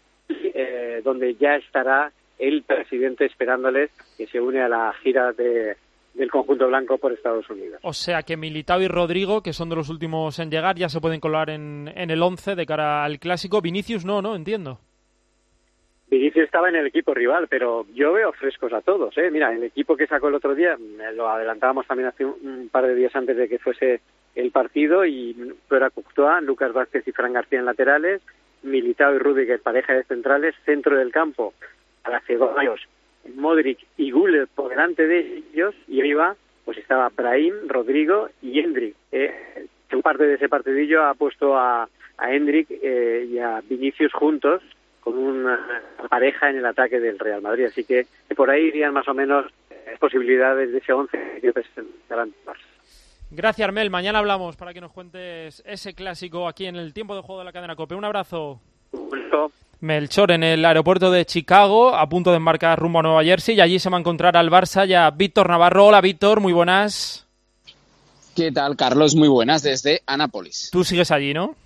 donde ya estará el presidente esperándoles, que se une a la gira del conjunto blanco por Estados Unidos. O sea que Militao y Rodrigo, que son de los últimos en llegar, ya se pueden colar en el 11 de cara al clásico. Vinicius no, entiendo. Vinicius estaba en el equipo rival, pero yo veo frescos a todos. Mira, el equipo que sacó el otro día, lo adelantábamos también hace un par de días antes de que fuese el partido, y Flora Courtois, Lucas Vázquez y Fran García en laterales, Militao y Rüdiger, pareja de centrales, centro del campo, a las Ceballos, Modric y Güler por delante de ellos, y arriba pues estaba Brahim, Rodrigo y Hendrik. En parte de ese partidillo ha puesto a Hendrik y a Vinicius juntos con una pareja en el ataque del Real Madrid, así que por ahí irían más o menos posibilidades de ese 11 que presentarán. Gracias, Mel. Mañana hablamos para que nos cuentes ese clásico aquí en el tiempo de juego de la cadena COPE. Un abrazo. Melchor en el aeropuerto de Chicago, a punto de embarcar rumbo a Nueva Jersey, y allí se va a encontrar al Barça ya Víctor Navarro. Hola, Víctor, muy buenas. ¿Qué tal, Carlos? Muy buenas, desde Anápolis. Tú sigues allí, ¿no?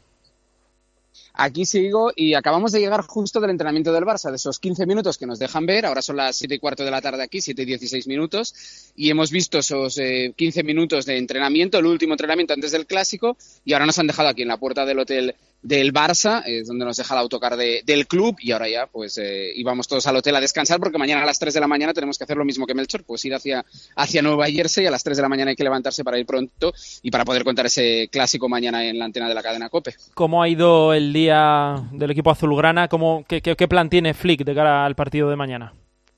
Aquí sigo y acabamos de llegar justo del entrenamiento del Barça, de esos 15 minutos que nos dejan ver. Ahora son las 7:15 de la tarde aquí, 7:16 minutos, y hemos visto esos 15 minutos de entrenamiento, el último entrenamiento antes del Clásico, y ahora nos han dejado aquí en la puerta del hotel del Barça, donde nos deja el autocar del club, y ahora ya pues íbamos todos al hotel a descansar, porque mañana a las 3 de la mañana tenemos que hacer lo mismo que Melchor, pues ir hacia Nueva Jersey. A las 3 de la mañana hay que levantarse para ir pronto y para poder contar ese Clásico mañana en la antena de la cadena COPE. ¿Cómo ha ido el día del equipo azulgrana? ¿Qué plan tiene Flick de cara al partido de mañana?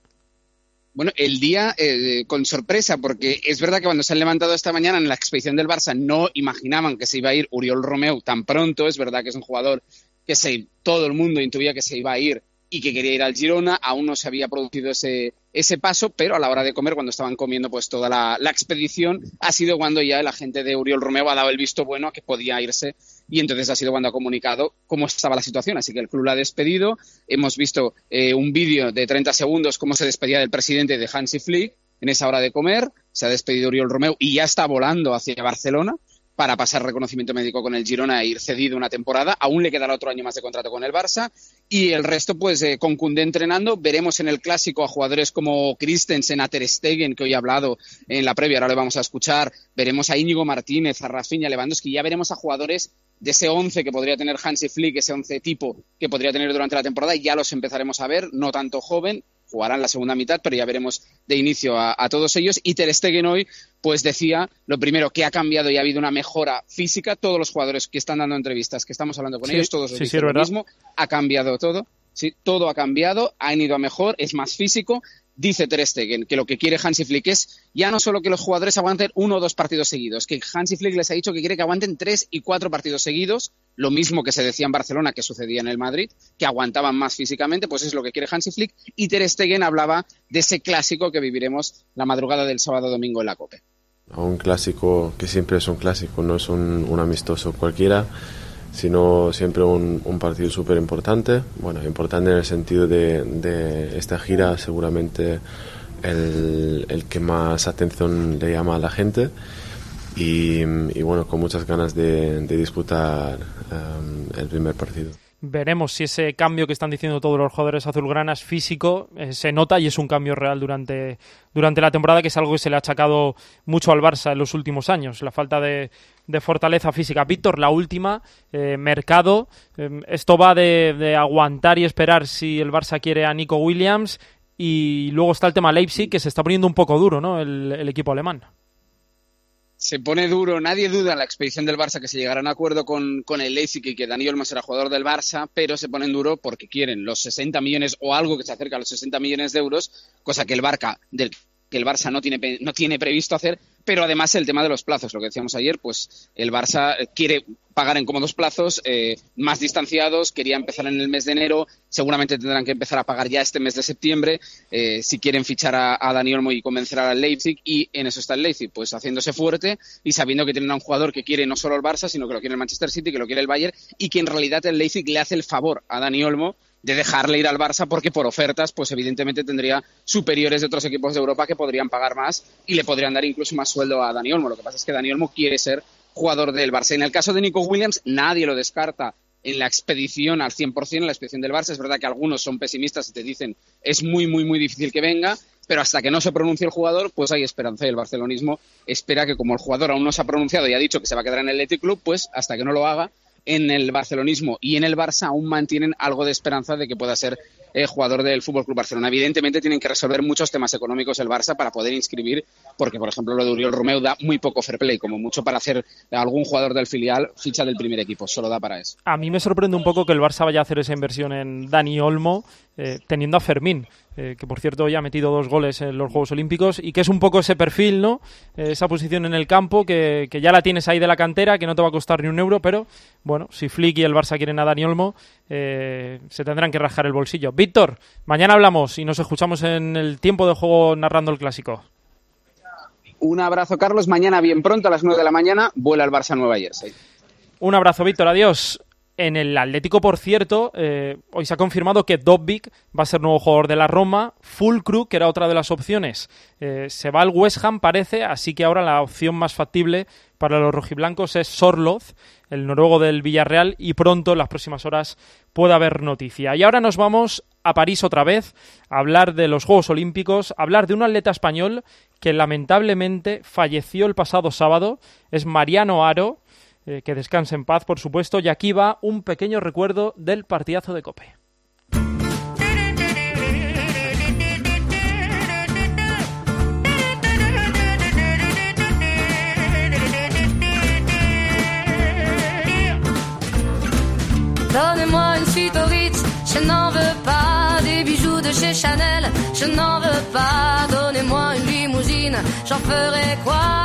Bueno, el día con sorpresa, porque es verdad que cuando se han levantado esta mañana en la expedición del Barça no imaginaban que se iba a ir Oriol Romeu tan pronto. Es verdad que es un jugador que todo el mundo intuía que se iba a ir y que quería ir al Girona. Aún no se había producido ese paso, pero a la hora de comer, cuando estaban comiendo pues toda la expedición, ha sido cuando ya el agente de Oriol Romeu ha dado el visto bueno a que podía irse, y entonces ha sido cuando ha comunicado cómo estaba la situación. Así que el club la ha despedido. Hemos visto un vídeo de 30 segundos cómo se despedía del presidente de Hansi Flick en esa hora de comer. Se ha despedido Oriol Romeu y ya está volando hacia Barcelona para pasar reconocimiento médico con el Girona e ir cedido una temporada. Aún le quedará otro año más de contrato con el Barça, y el resto pues con Koundé entrenando. Veremos en el Clásico a jugadores como Christensen, a Ter Stegen, que hoy ha hablado en la previa, ahora le vamos a escuchar. Veremos a Íñigo Martínez, a Rafinha, a Lewandowski. Ya veremos a jugadores de ese 11 que podría tener Hansi Flick, ese 11 tipo que podría tener durante la temporada, y ya los empezaremos a ver, no tanto joven, jugarán la segunda mitad, pero ya veremos de inicio a todos ellos. Y Ter Stegen hoy pues decía, lo primero, que ha cambiado y ha habido una mejora física. Todos los jugadores que están dando entrevistas, que estamos hablando con ellos, todos dicen lo mismo, ha cambiado todo. Sí, todo ha cambiado, han ido a mejor, es más físico. Dice Ter Stegen que lo que quiere Hansi Flick es ya no solo que los jugadores aguanten 1 o 2 partidos seguidos, que Hansi Flick les ha dicho que quiere que aguanten 3 y 4 partidos seguidos, lo mismo que se decía en Barcelona, que sucedía en el Madrid, que aguantaban más físicamente, pues es lo que quiere Hansi Flick. Y Ter Stegen hablaba de ese clásico que viviremos la madrugada del sábado-domingo en la COPE. Un clásico que siempre es un clásico, no es un amistoso cualquiera. sino siempre un partido súper importante. Bueno, importante en el sentido de esta gira, seguramente el que más atención le llama a la gente. Y bueno, con muchas ganas de disputar el primer partido. Veremos si ese cambio que están diciendo todos los jugadores azulgranas físico se nota y es un cambio real durante la temporada, que es algo que se le ha achacado mucho al Barça en los últimos años, la falta de fortaleza física. Víctor, la última, mercado, esto va de aguantar y esperar si el Barça quiere a Nico Williams, y luego está el tema Leipzig, que se está poniendo un poco duro, ¿no? El equipo alemán. Se pone duro, nadie duda en la expedición del Barça que se llegará a un acuerdo con el Leipzig y que Dani Olmo será jugador del Barça, pero se ponen duro porque quieren los 60 millones o algo que se acerca a los 60 millones de euros, cosa que el Barça no tiene previsto hacer, pero además el tema de los plazos, lo que decíamos ayer, pues el Barça quiere pagar en cómodos plazos, más distanciados, quería empezar en el mes de enero, seguramente tendrán que empezar a pagar ya este mes de septiembre, si quieren fichar a Dani Olmo y convencer al Leipzig, y en eso está el Leipzig, pues haciéndose fuerte y sabiendo que tienen a un jugador que quiere no solo el Barça, sino que lo quiere el Manchester City, que lo quiere el Bayern, y que en realidad el Leipzig le hace el favor a Dani Olmo de dejarle ir al Barça, porque por ofertas pues evidentemente tendría superiores de otros equipos de Europa que podrían pagar más y le podrían dar incluso más sueldo a Dani Olmo. Lo que pasa es que Dani Olmo quiere ser jugador del Barça. En el caso de Nico Williams, nadie lo descarta en la expedición al 100%, en la expedición del Barça. Es verdad que algunos son pesimistas y te dicen es muy, muy, muy difícil que venga, pero hasta que no se pronuncie el jugador, pues hay esperanza, y el barcelonismo espera que, como el jugador aún no se ha pronunciado y ha dicho que se va a quedar en el Athletic Club, pues hasta que no lo haga, en el barcelonismo y en el Barça aún mantienen algo de esperanza de que pueda ser jugador del FC Barcelona. Evidentemente tienen que resolver muchos temas económicos el Barça para poder inscribir, porque por ejemplo lo de Oriol Romeu da muy poco fair play, como mucho para hacer algún jugador del filial ficha del primer equipo, solo da para eso. A mí me sorprende un poco que el Barça vaya a hacer esa inversión en Dani Olmo, teniendo a Fermín, que por cierto ya ha metido 2 goles en los Juegos Olímpicos, y que es un poco ese perfil, ¿no? Esa posición en el campo que ya la tienes ahí de la cantera, que no te va a costar ni un euro, pero bueno, si Flick y el Barça quieren a Dani Olmo, se tendrán que rajar el bolsillo. Víctor, mañana hablamos y nos escuchamos en el tiempo de juego narrando el clásico. Un abrazo, Carlos. Mañana bien pronto a las 9 de la mañana vuela el Barça a Nueva Jersey. Un abrazo, Víctor. Adiós. En el Atlético, por cierto, hoy se ha confirmado que Dobbik va a ser nuevo jugador de la Roma. Füllkrug, que era otra de las opciones, se va al West Ham, parece, así que ahora la opción más factible para los rojiblancos es Sorloth, el noruego del Villarreal, y pronto, en las próximas horas, puede haber noticia. Y ahora nos vamos a París otra vez, a hablar de los Juegos Olímpicos, a hablar de un atleta español que lamentablemente falleció el pasado sábado, es Mariano Haro, que descanse en paz, por supuesto, y aquí va un pequeño recuerdo del partidazo de COPE. Donnez-moi une suite au Ritz, je n'en veux pas. Des bijoux de chez Chanel, je n'en veux pas. Donnez-moi une limousine, j'en ferai quoi?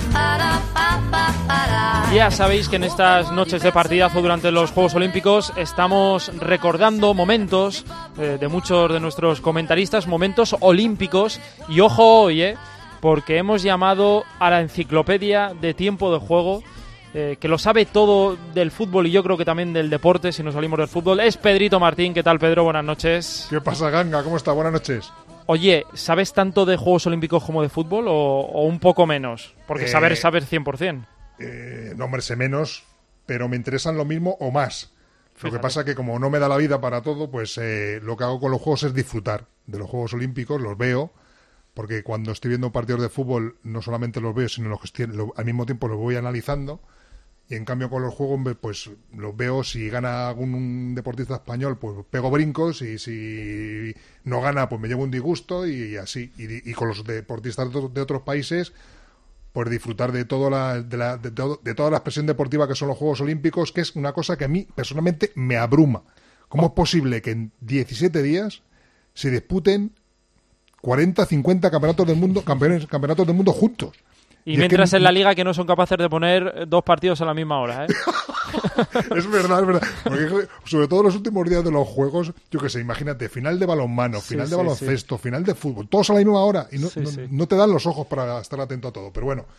Ya sabéis que en estas noches de partidazo durante los Juegos Olímpicos estamos recordando momentos de muchos de nuestros comentaristas, momentos olímpicos, y ojo hoy, porque hemos llamado a la enciclopedia de tiempo de juego, que lo sabe todo del fútbol y yo creo que también del deporte, si nos salimos del fútbol. Es Pedrito Martín. ¿Qué tal, Pedro? Buenas noches. ¿Qué pasa, Ganga? ¿Cómo está? Buenas noches. Oye, ¿sabes tanto de Juegos Olímpicos como de fútbol o un poco menos? Porque saber 100%. No, hombre, sé menos, pero me interesan lo mismo o más. Fíjate. Lo que pasa es que como no me da la vida para todo, pues lo que hago con los Juegos es disfrutar de los Juegos Olímpicos, los veo, porque cuando estoy viendo partidos de fútbol no solamente los veo, sino al mismo tiempo los voy analizando. Y en cambio con los juegos, pues los veo, si gana algún deportista español, pues pego brincos, y si no gana, pues me llevo un disgusto, y así. Y con los deportistas de otros países, pues disfrutar de toda la expresión deportiva que son los Juegos Olímpicos, que es una cosa que a mí personalmente me abruma. ¿Cómo es posible que en 17 días se disputen 40, 50 campeonatos del mundo juntos? Y mientras en la Liga que no son capaces de poner 2 partidos a la misma hora, Es verdad. Porque, sobre todo en los últimos días de los Juegos, yo qué sé, imagínate, final de balonmano, final de baloncesto, final de fútbol, todos a la misma hora, y no te dan los ojos para estar atento a todo. Pero bueno,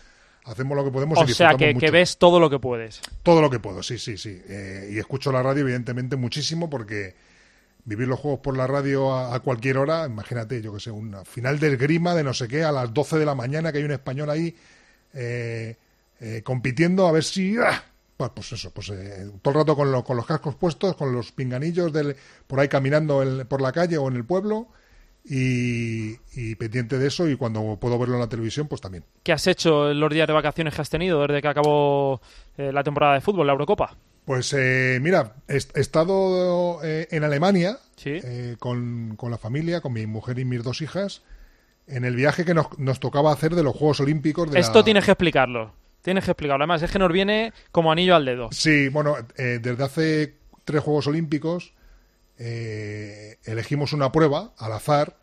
hacemos lo que podemos. O sea, que ves todo lo que puedes. Todo lo que puedo, sí. Y escucho la radio, evidentemente, muchísimo, porque vivir los juegos por la radio a cualquier hora, imagínate, yo que sé, una final del Grima de no sé qué, a las 12 de la mañana, que hay un español ahí compitiendo, a ver si... Pues eso, todo el rato con los cascos puestos, con los pinganillos por ahí caminando por la calle o en el pueblo, y pendiente de eso, y cuando puedo verlo en la televisión, pues también. ¿Qué has hecho en los días de vacaciones que has tenido desde que acabó la temporada de fútbol, la Eurocopa? Pues mira, he estado en Alemania, ¿sí? Con la familia, con mi mujer y mis 2 hijas, en el viaje que nos tocaba hacer de los Juegos Olímpicos. Esto tienes que explicarlo. Además, es que nos viene como anillo al dedo. Sí, bueno, desde hace 3 Juegos Olímpicos elegimos una prueba al azar,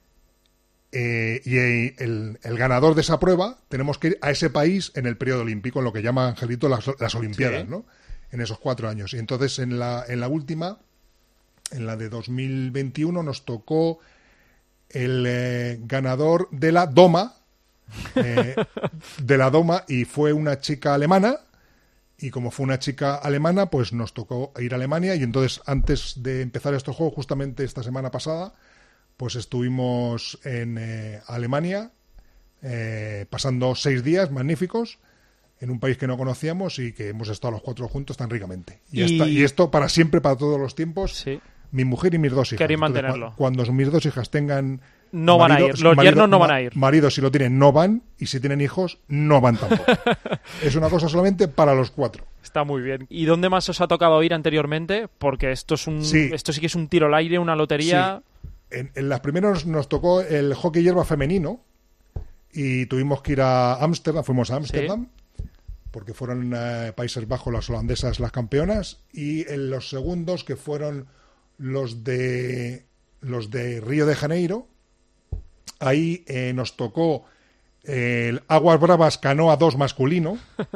y el ganador de esa prueba tenemos que ir a ese país en el periodo olímpico, en lo que llama Angelito las Olimpiadas, ¿no? En esos 4 años. Y entonces en la última, en la de 2021, nos tocó el ganador de la Doma, y fue una chica alemana, y como fue una chica alemana, pues nos tocó ir a Alemania, y entonces antes de empezar estos juegos, justamente esta semana pasada, pues estuvimos en Alemania, pasando 6 días magníficos, en un país que no conocíamos y que hemos estado los 4 juntos tan ricamente. Y esto para siempre, para todos los tiempos, sí. Mi mujer y mis 2 hijas. Queréis mantenerlo. Cuando mis 2 hijas tengan... No van a ir, los yernos no van a ir. Maridos, si lo tienen, no van, y si tienen hijos, no van tampoco. Es una cosa solamente para los 4. Está muy bien. ¿Y dónde más os ha tocado ir anteriormente? Porque esto sí que es un tiro al aire, una lotería. Sí. En las primeras nos tocó el hockey hierba femenino, y tuvimos que ir a Ámsterdam, fuimos a Ámsterdam, porque fueron Países Bajos, las holandesas, las campeonas, y en los segundos, que fueron los de Río de Janeiro, ahí nos tocó el Aguas Bravas Canoa 2 masculino,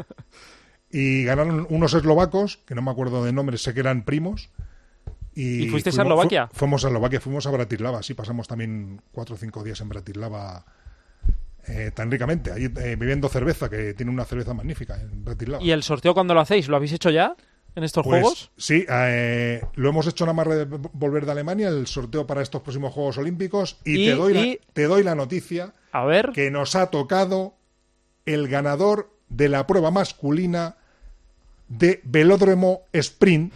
y ganaron unos eslovacos, que no me acuerdo de nombre, sé que eran primos. ¿Y fuisteis a Eslovaquia? Fuimos a Eslovaquia, fuimos a Bratislava, sí, pasamos también 4 o 5 días en Bratislava, tan ricamente, ahí bebiendo cerveza, que tiene una cerveza magnífica en Bratislava. ¿Y el sorteo cuándo lo hacéis? ¿Lo habéis hecho ya en estos juegos? Sí, lo hemos hecho nada más de volver de Alemania, el sorteo para estos próximos Juegos Olímpicos, y te doy la noticia, a ver, que nos ha tocado el ganador de la prueba masculina de velódromo sprint.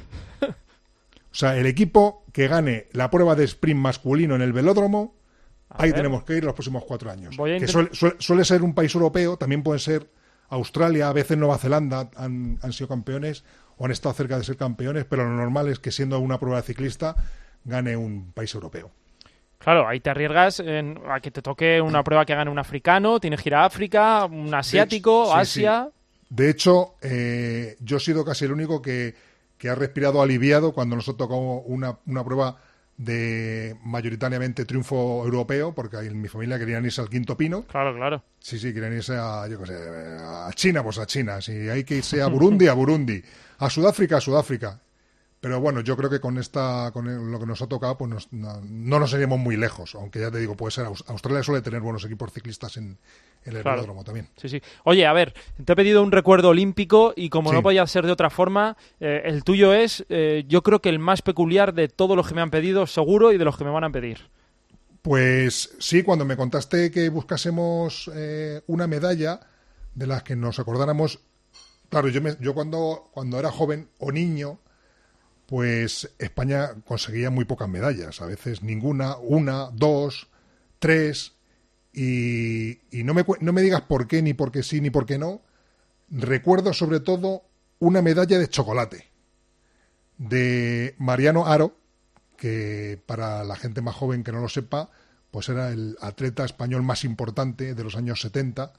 O sea, el equipo que gane la prueba de sprint masculino en el velódromo, ahí tenemos que ir los próximos 4 años. Que suele ser un país europeo, también puede ser Australia, a veces Nueva Zelanda han sido campeones o han estado cerca de ser campeones, pero lo normal es que siendo una prueba de ciclista gane un país europeo. Claro, ahí te arriesgas a que te toque una prueba que gane un africano, tienes que ir a África, un asiático, Asia... Sí. De hecho, yo he sido casi el único que ha respirado aliviado cuando nos ha tocado una prueba de mayoritariamente triunfo europeo, porque en mi familia querían irse al Quinto Pino. Claro. Sí, querían irse a China, pues a China. Si hay que irse a Burundi, a Burundi. A Sudáfrica, a Sudáfrica. Pero bueno, yo creo que con lo que nos ha tocado, pues no nos iríamos muy lejos. Aunque ya te digo, puede ser Australia suele tener buenos equipos ciclistas en el velódromo también. Sí. Oye, a ver, te he pedido un recuerdo olímpico y como no podía ser de otra forma, el tuyo es, yo creo que el más peculiar de todos los que me han pedido, seguro, y de los que me van a pedir. Pues sí, cuando me contaste que buscásemos una medalla de las que nos acordáramos, claro, yo cuando era joven o niño, pues España conseguía muy pocas medallas, a veces ninguna, 1, 2, 3, y no me digas por qué, ni por qué sí, ni por qué no. Recuerdo sobre todo una medalla de chocolate de Mariano Haro, que para la gente más joven que no lo sepa, pues era el atleta español más importante de los años 70,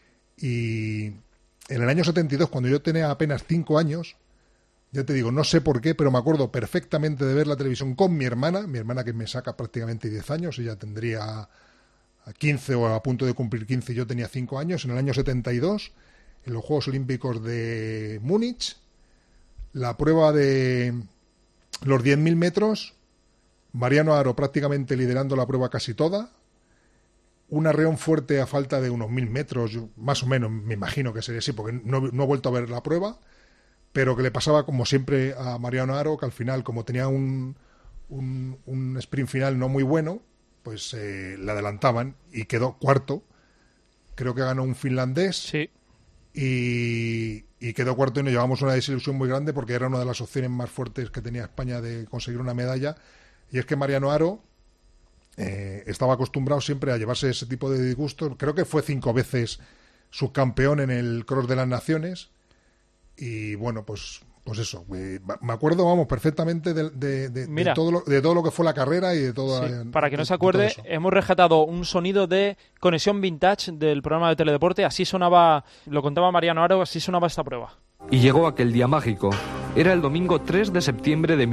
y en el año 72, cuando yo tenía apenas 5 años, ya te digo, no sé por qué, pero me acuerdo perfectamente de ver la televisión con mi hermana que me saca prácticamente 10 años, ella tendría 15 o a punto de cumplir 15, y yo tenía 5 años, en el año 72, en los Juegos Olímpicos de Múnich, la prueba de los 10.000 metros, Mariano Haro prácticamente liderando la prueba casi toda, un arreón fuerte a falta de unos 1000 metros, más o menos, me imagino que sería así, porque no he vuelto a ver la prueba, pero que le pasaba como siempre a Mariano Haro, que al final, como tenía un sprint final no muy bueno, pues le adelantaban y quedó cuarto. Creo que ganó un finlandés. Sí. Y quedó cuarto y nos llevamos una desilusión muy grande porque era una de las opciones más fuertes que tenía España de conseguir una medalla. Y es que Mariano Haro estaba acostumbrado siempre a llevarse ese tipo de disgustos. Creo que fue 5 veces subcampeón en el Cross de las Naciones. Y bueno, pues eso. Me acuerdo, vamos, perfectamente de todo lo que fue la carrera y de todo. Sí, para que no se acuerde, hemos rescatado un sonido de Conexión Vintage del programa de Teledeporte. Así sonaba, lo contaba Mariano Haro, así sonaba esta prueba. Y llegó aquel día mágico. Era el domingo 3 de septiembre de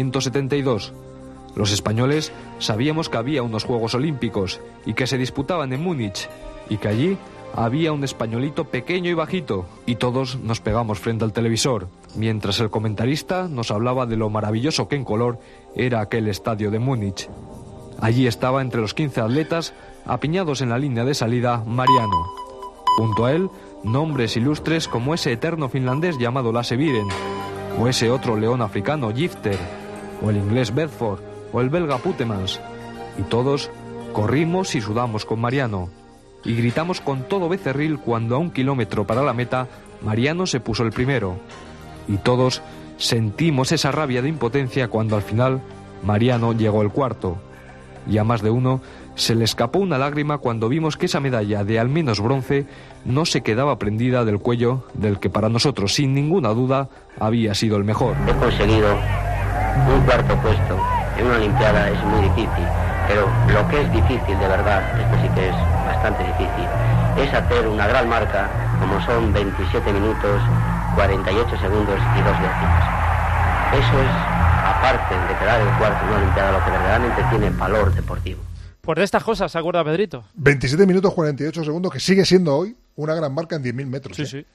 1972. Los españoles sabíamos que había unos Juegos Olímpicos y que se disputaban en Múnich y que allí había un españolito pequeño y bajito y todos nos pegamos frente al televisor, mientras el comentarista nos hablaba de lo maravilloso que en color era aquel estadio de Múnich. Allí estaba entre los 15 atletas apiñados en la línea de salida Mariano. Junto a él, nombres ilustres como ese eterno finlandés llamado Lasse Viren, o ese otro león africano Gifter, o el inglés Bedford, o el belga Putemans. Y todos corrimos y sudamos con Mariano. Y gritamos con todo becerril cuando a 1 kilómetro para la meta Mariano se puso el primero. Y todos sentimos esa rabia de impotencia cuando al final Mariano llegó el cuarto. Y a más de uno se le escapó una lágrima cuando vimos que esa medalla de al menos bronce no se quedaba prendida del cuello del que para nosotros sin ninguna duda había sido el mejor. He conseguido un cuarto puesto en una Olimpiada, es muy difícil, pero lo que es difícil de verdad, esto sí que es bastante difícil, es hacer una gran marca como son 27 minutos, 48 segundos y 2 décimas. Eso es, aparte de quedar el cuarto en una Olimpiada, lo que verdaderamente tiene valor deportivo. Pues de estas cosas, ¿se acuerda Pedrito? 27 minutos 48 segundos, que sigue siendo hoy una gran marca en 10.000 metros. Sí, sí.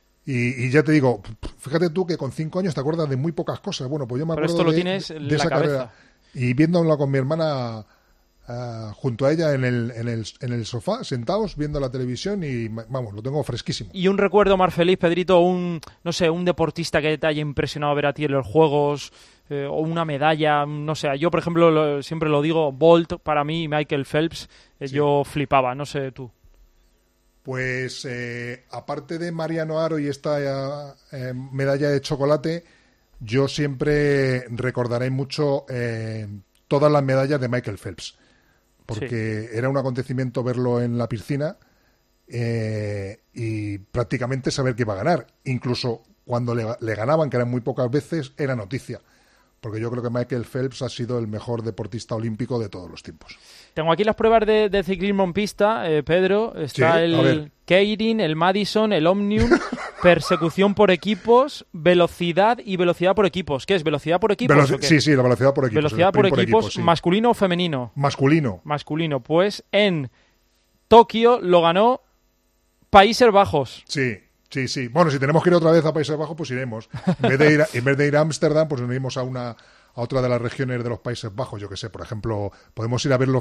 Y ya te digo, fíjate tú que con 5 años te acuerdas de muy pocas cosas. Bueno, pues yo me acuerdo esto lo tienes en de esa la cabeza. carrera. Y viéndola con mi hermana junto a ella en el sofá, sentados, viendo la televisión y, vamos, lo tengo fresquísimo. Y un recuerdo más feliz, Pedrito, un deportista que te haya impresionado ver a ti en los Juegos, o una medalla, no sé. Yo, por ejemplo, siempre lo digo, Bolt, para mí, Michael Phelps, sí. Yo flipaba, no sé tú. Pues aparte de Mariano Haro y esta medalla de chocolate, yo siempre recordaré mucho todas las medallas de Michael Phelps, porque era un acontecimiento verlo en la piscina y prácticamente saber que iba a ganar. Incluso cuando le ganaban, que eran muy pocas veces, era noticia. Porque yo creo que Michael Phelps ha sido el mejor deportista olímpico de todos los tiempos. Tengo aquí las pruebas de ciclismo en pista, Pedro. Está el Keirin, el Madison, el Omnium, persecución por equipos, velocidad y velocidad por equipos. ¿Qué es? ¿Velocidad por equipos? Sí, la velocidad por equipos. ¿Velocidad por equipos, sí. ¿Masculino o femenino? Masculino. Masculino. Pues en Tokio lo ganó Países Bajos. Sí. Bueno, si tenemos que ir otra vez a Países Bajos, pues iremos. En vez de ir a Ámsterdam, pues nos iremos a otra de las regiones de los Países Bajos. Yo que sé, por ejemplo, podemos ir a ver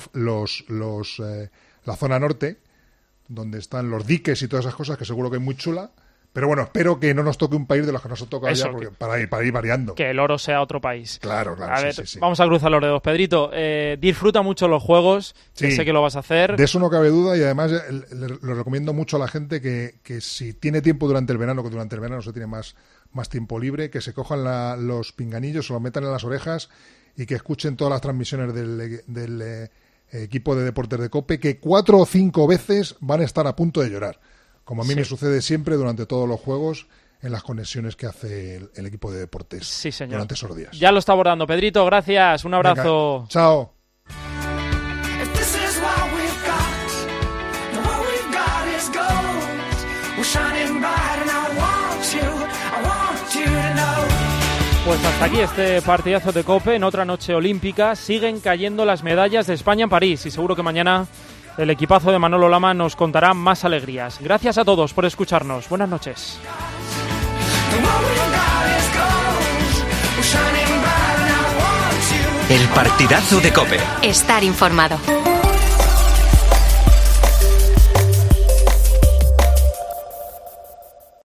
la zona norte, donde están los diques y todas esas cosas, que seguro que es muy chula. Pero bueno, espero que no nos toque un país de los que nos toca ya, porque para ir variando. Que el oro sea otro país. Claro. A ver, vamos a cruzar los dedos. Pedrito, disfruta mucho los Juegos, que sé que lo vas a hacer. De eso no cabe duda, y además lo recomiendo mucho a la gente que si tiene tiempo durante el verano, que durante el verano se tiene más tiempo libre, que se cojan los pinganillos, se los metan en las orejas y que escuchen todas las transmisiones del equipo de deportes de COPE, que 4 o 5 veces van a estar a punto de llorar. Como a mí me sucede siempre durante todos los Juegos, en las conexiones que hace el equipo de deportes durante esos días. Ya lo está abordando. Pedrito, gracias. Un abrazo. Venga, chao. Pues hasta aquí este partidazo de COPE. En otra noche olímpica siguen cayendo las medallas de España en París y seguro que mañana el equipazo de Manolo Lama nos contará más alegrías. Gracias a todos por escucharnos. Buenas noches. El partidazo de COPE. Estar informado.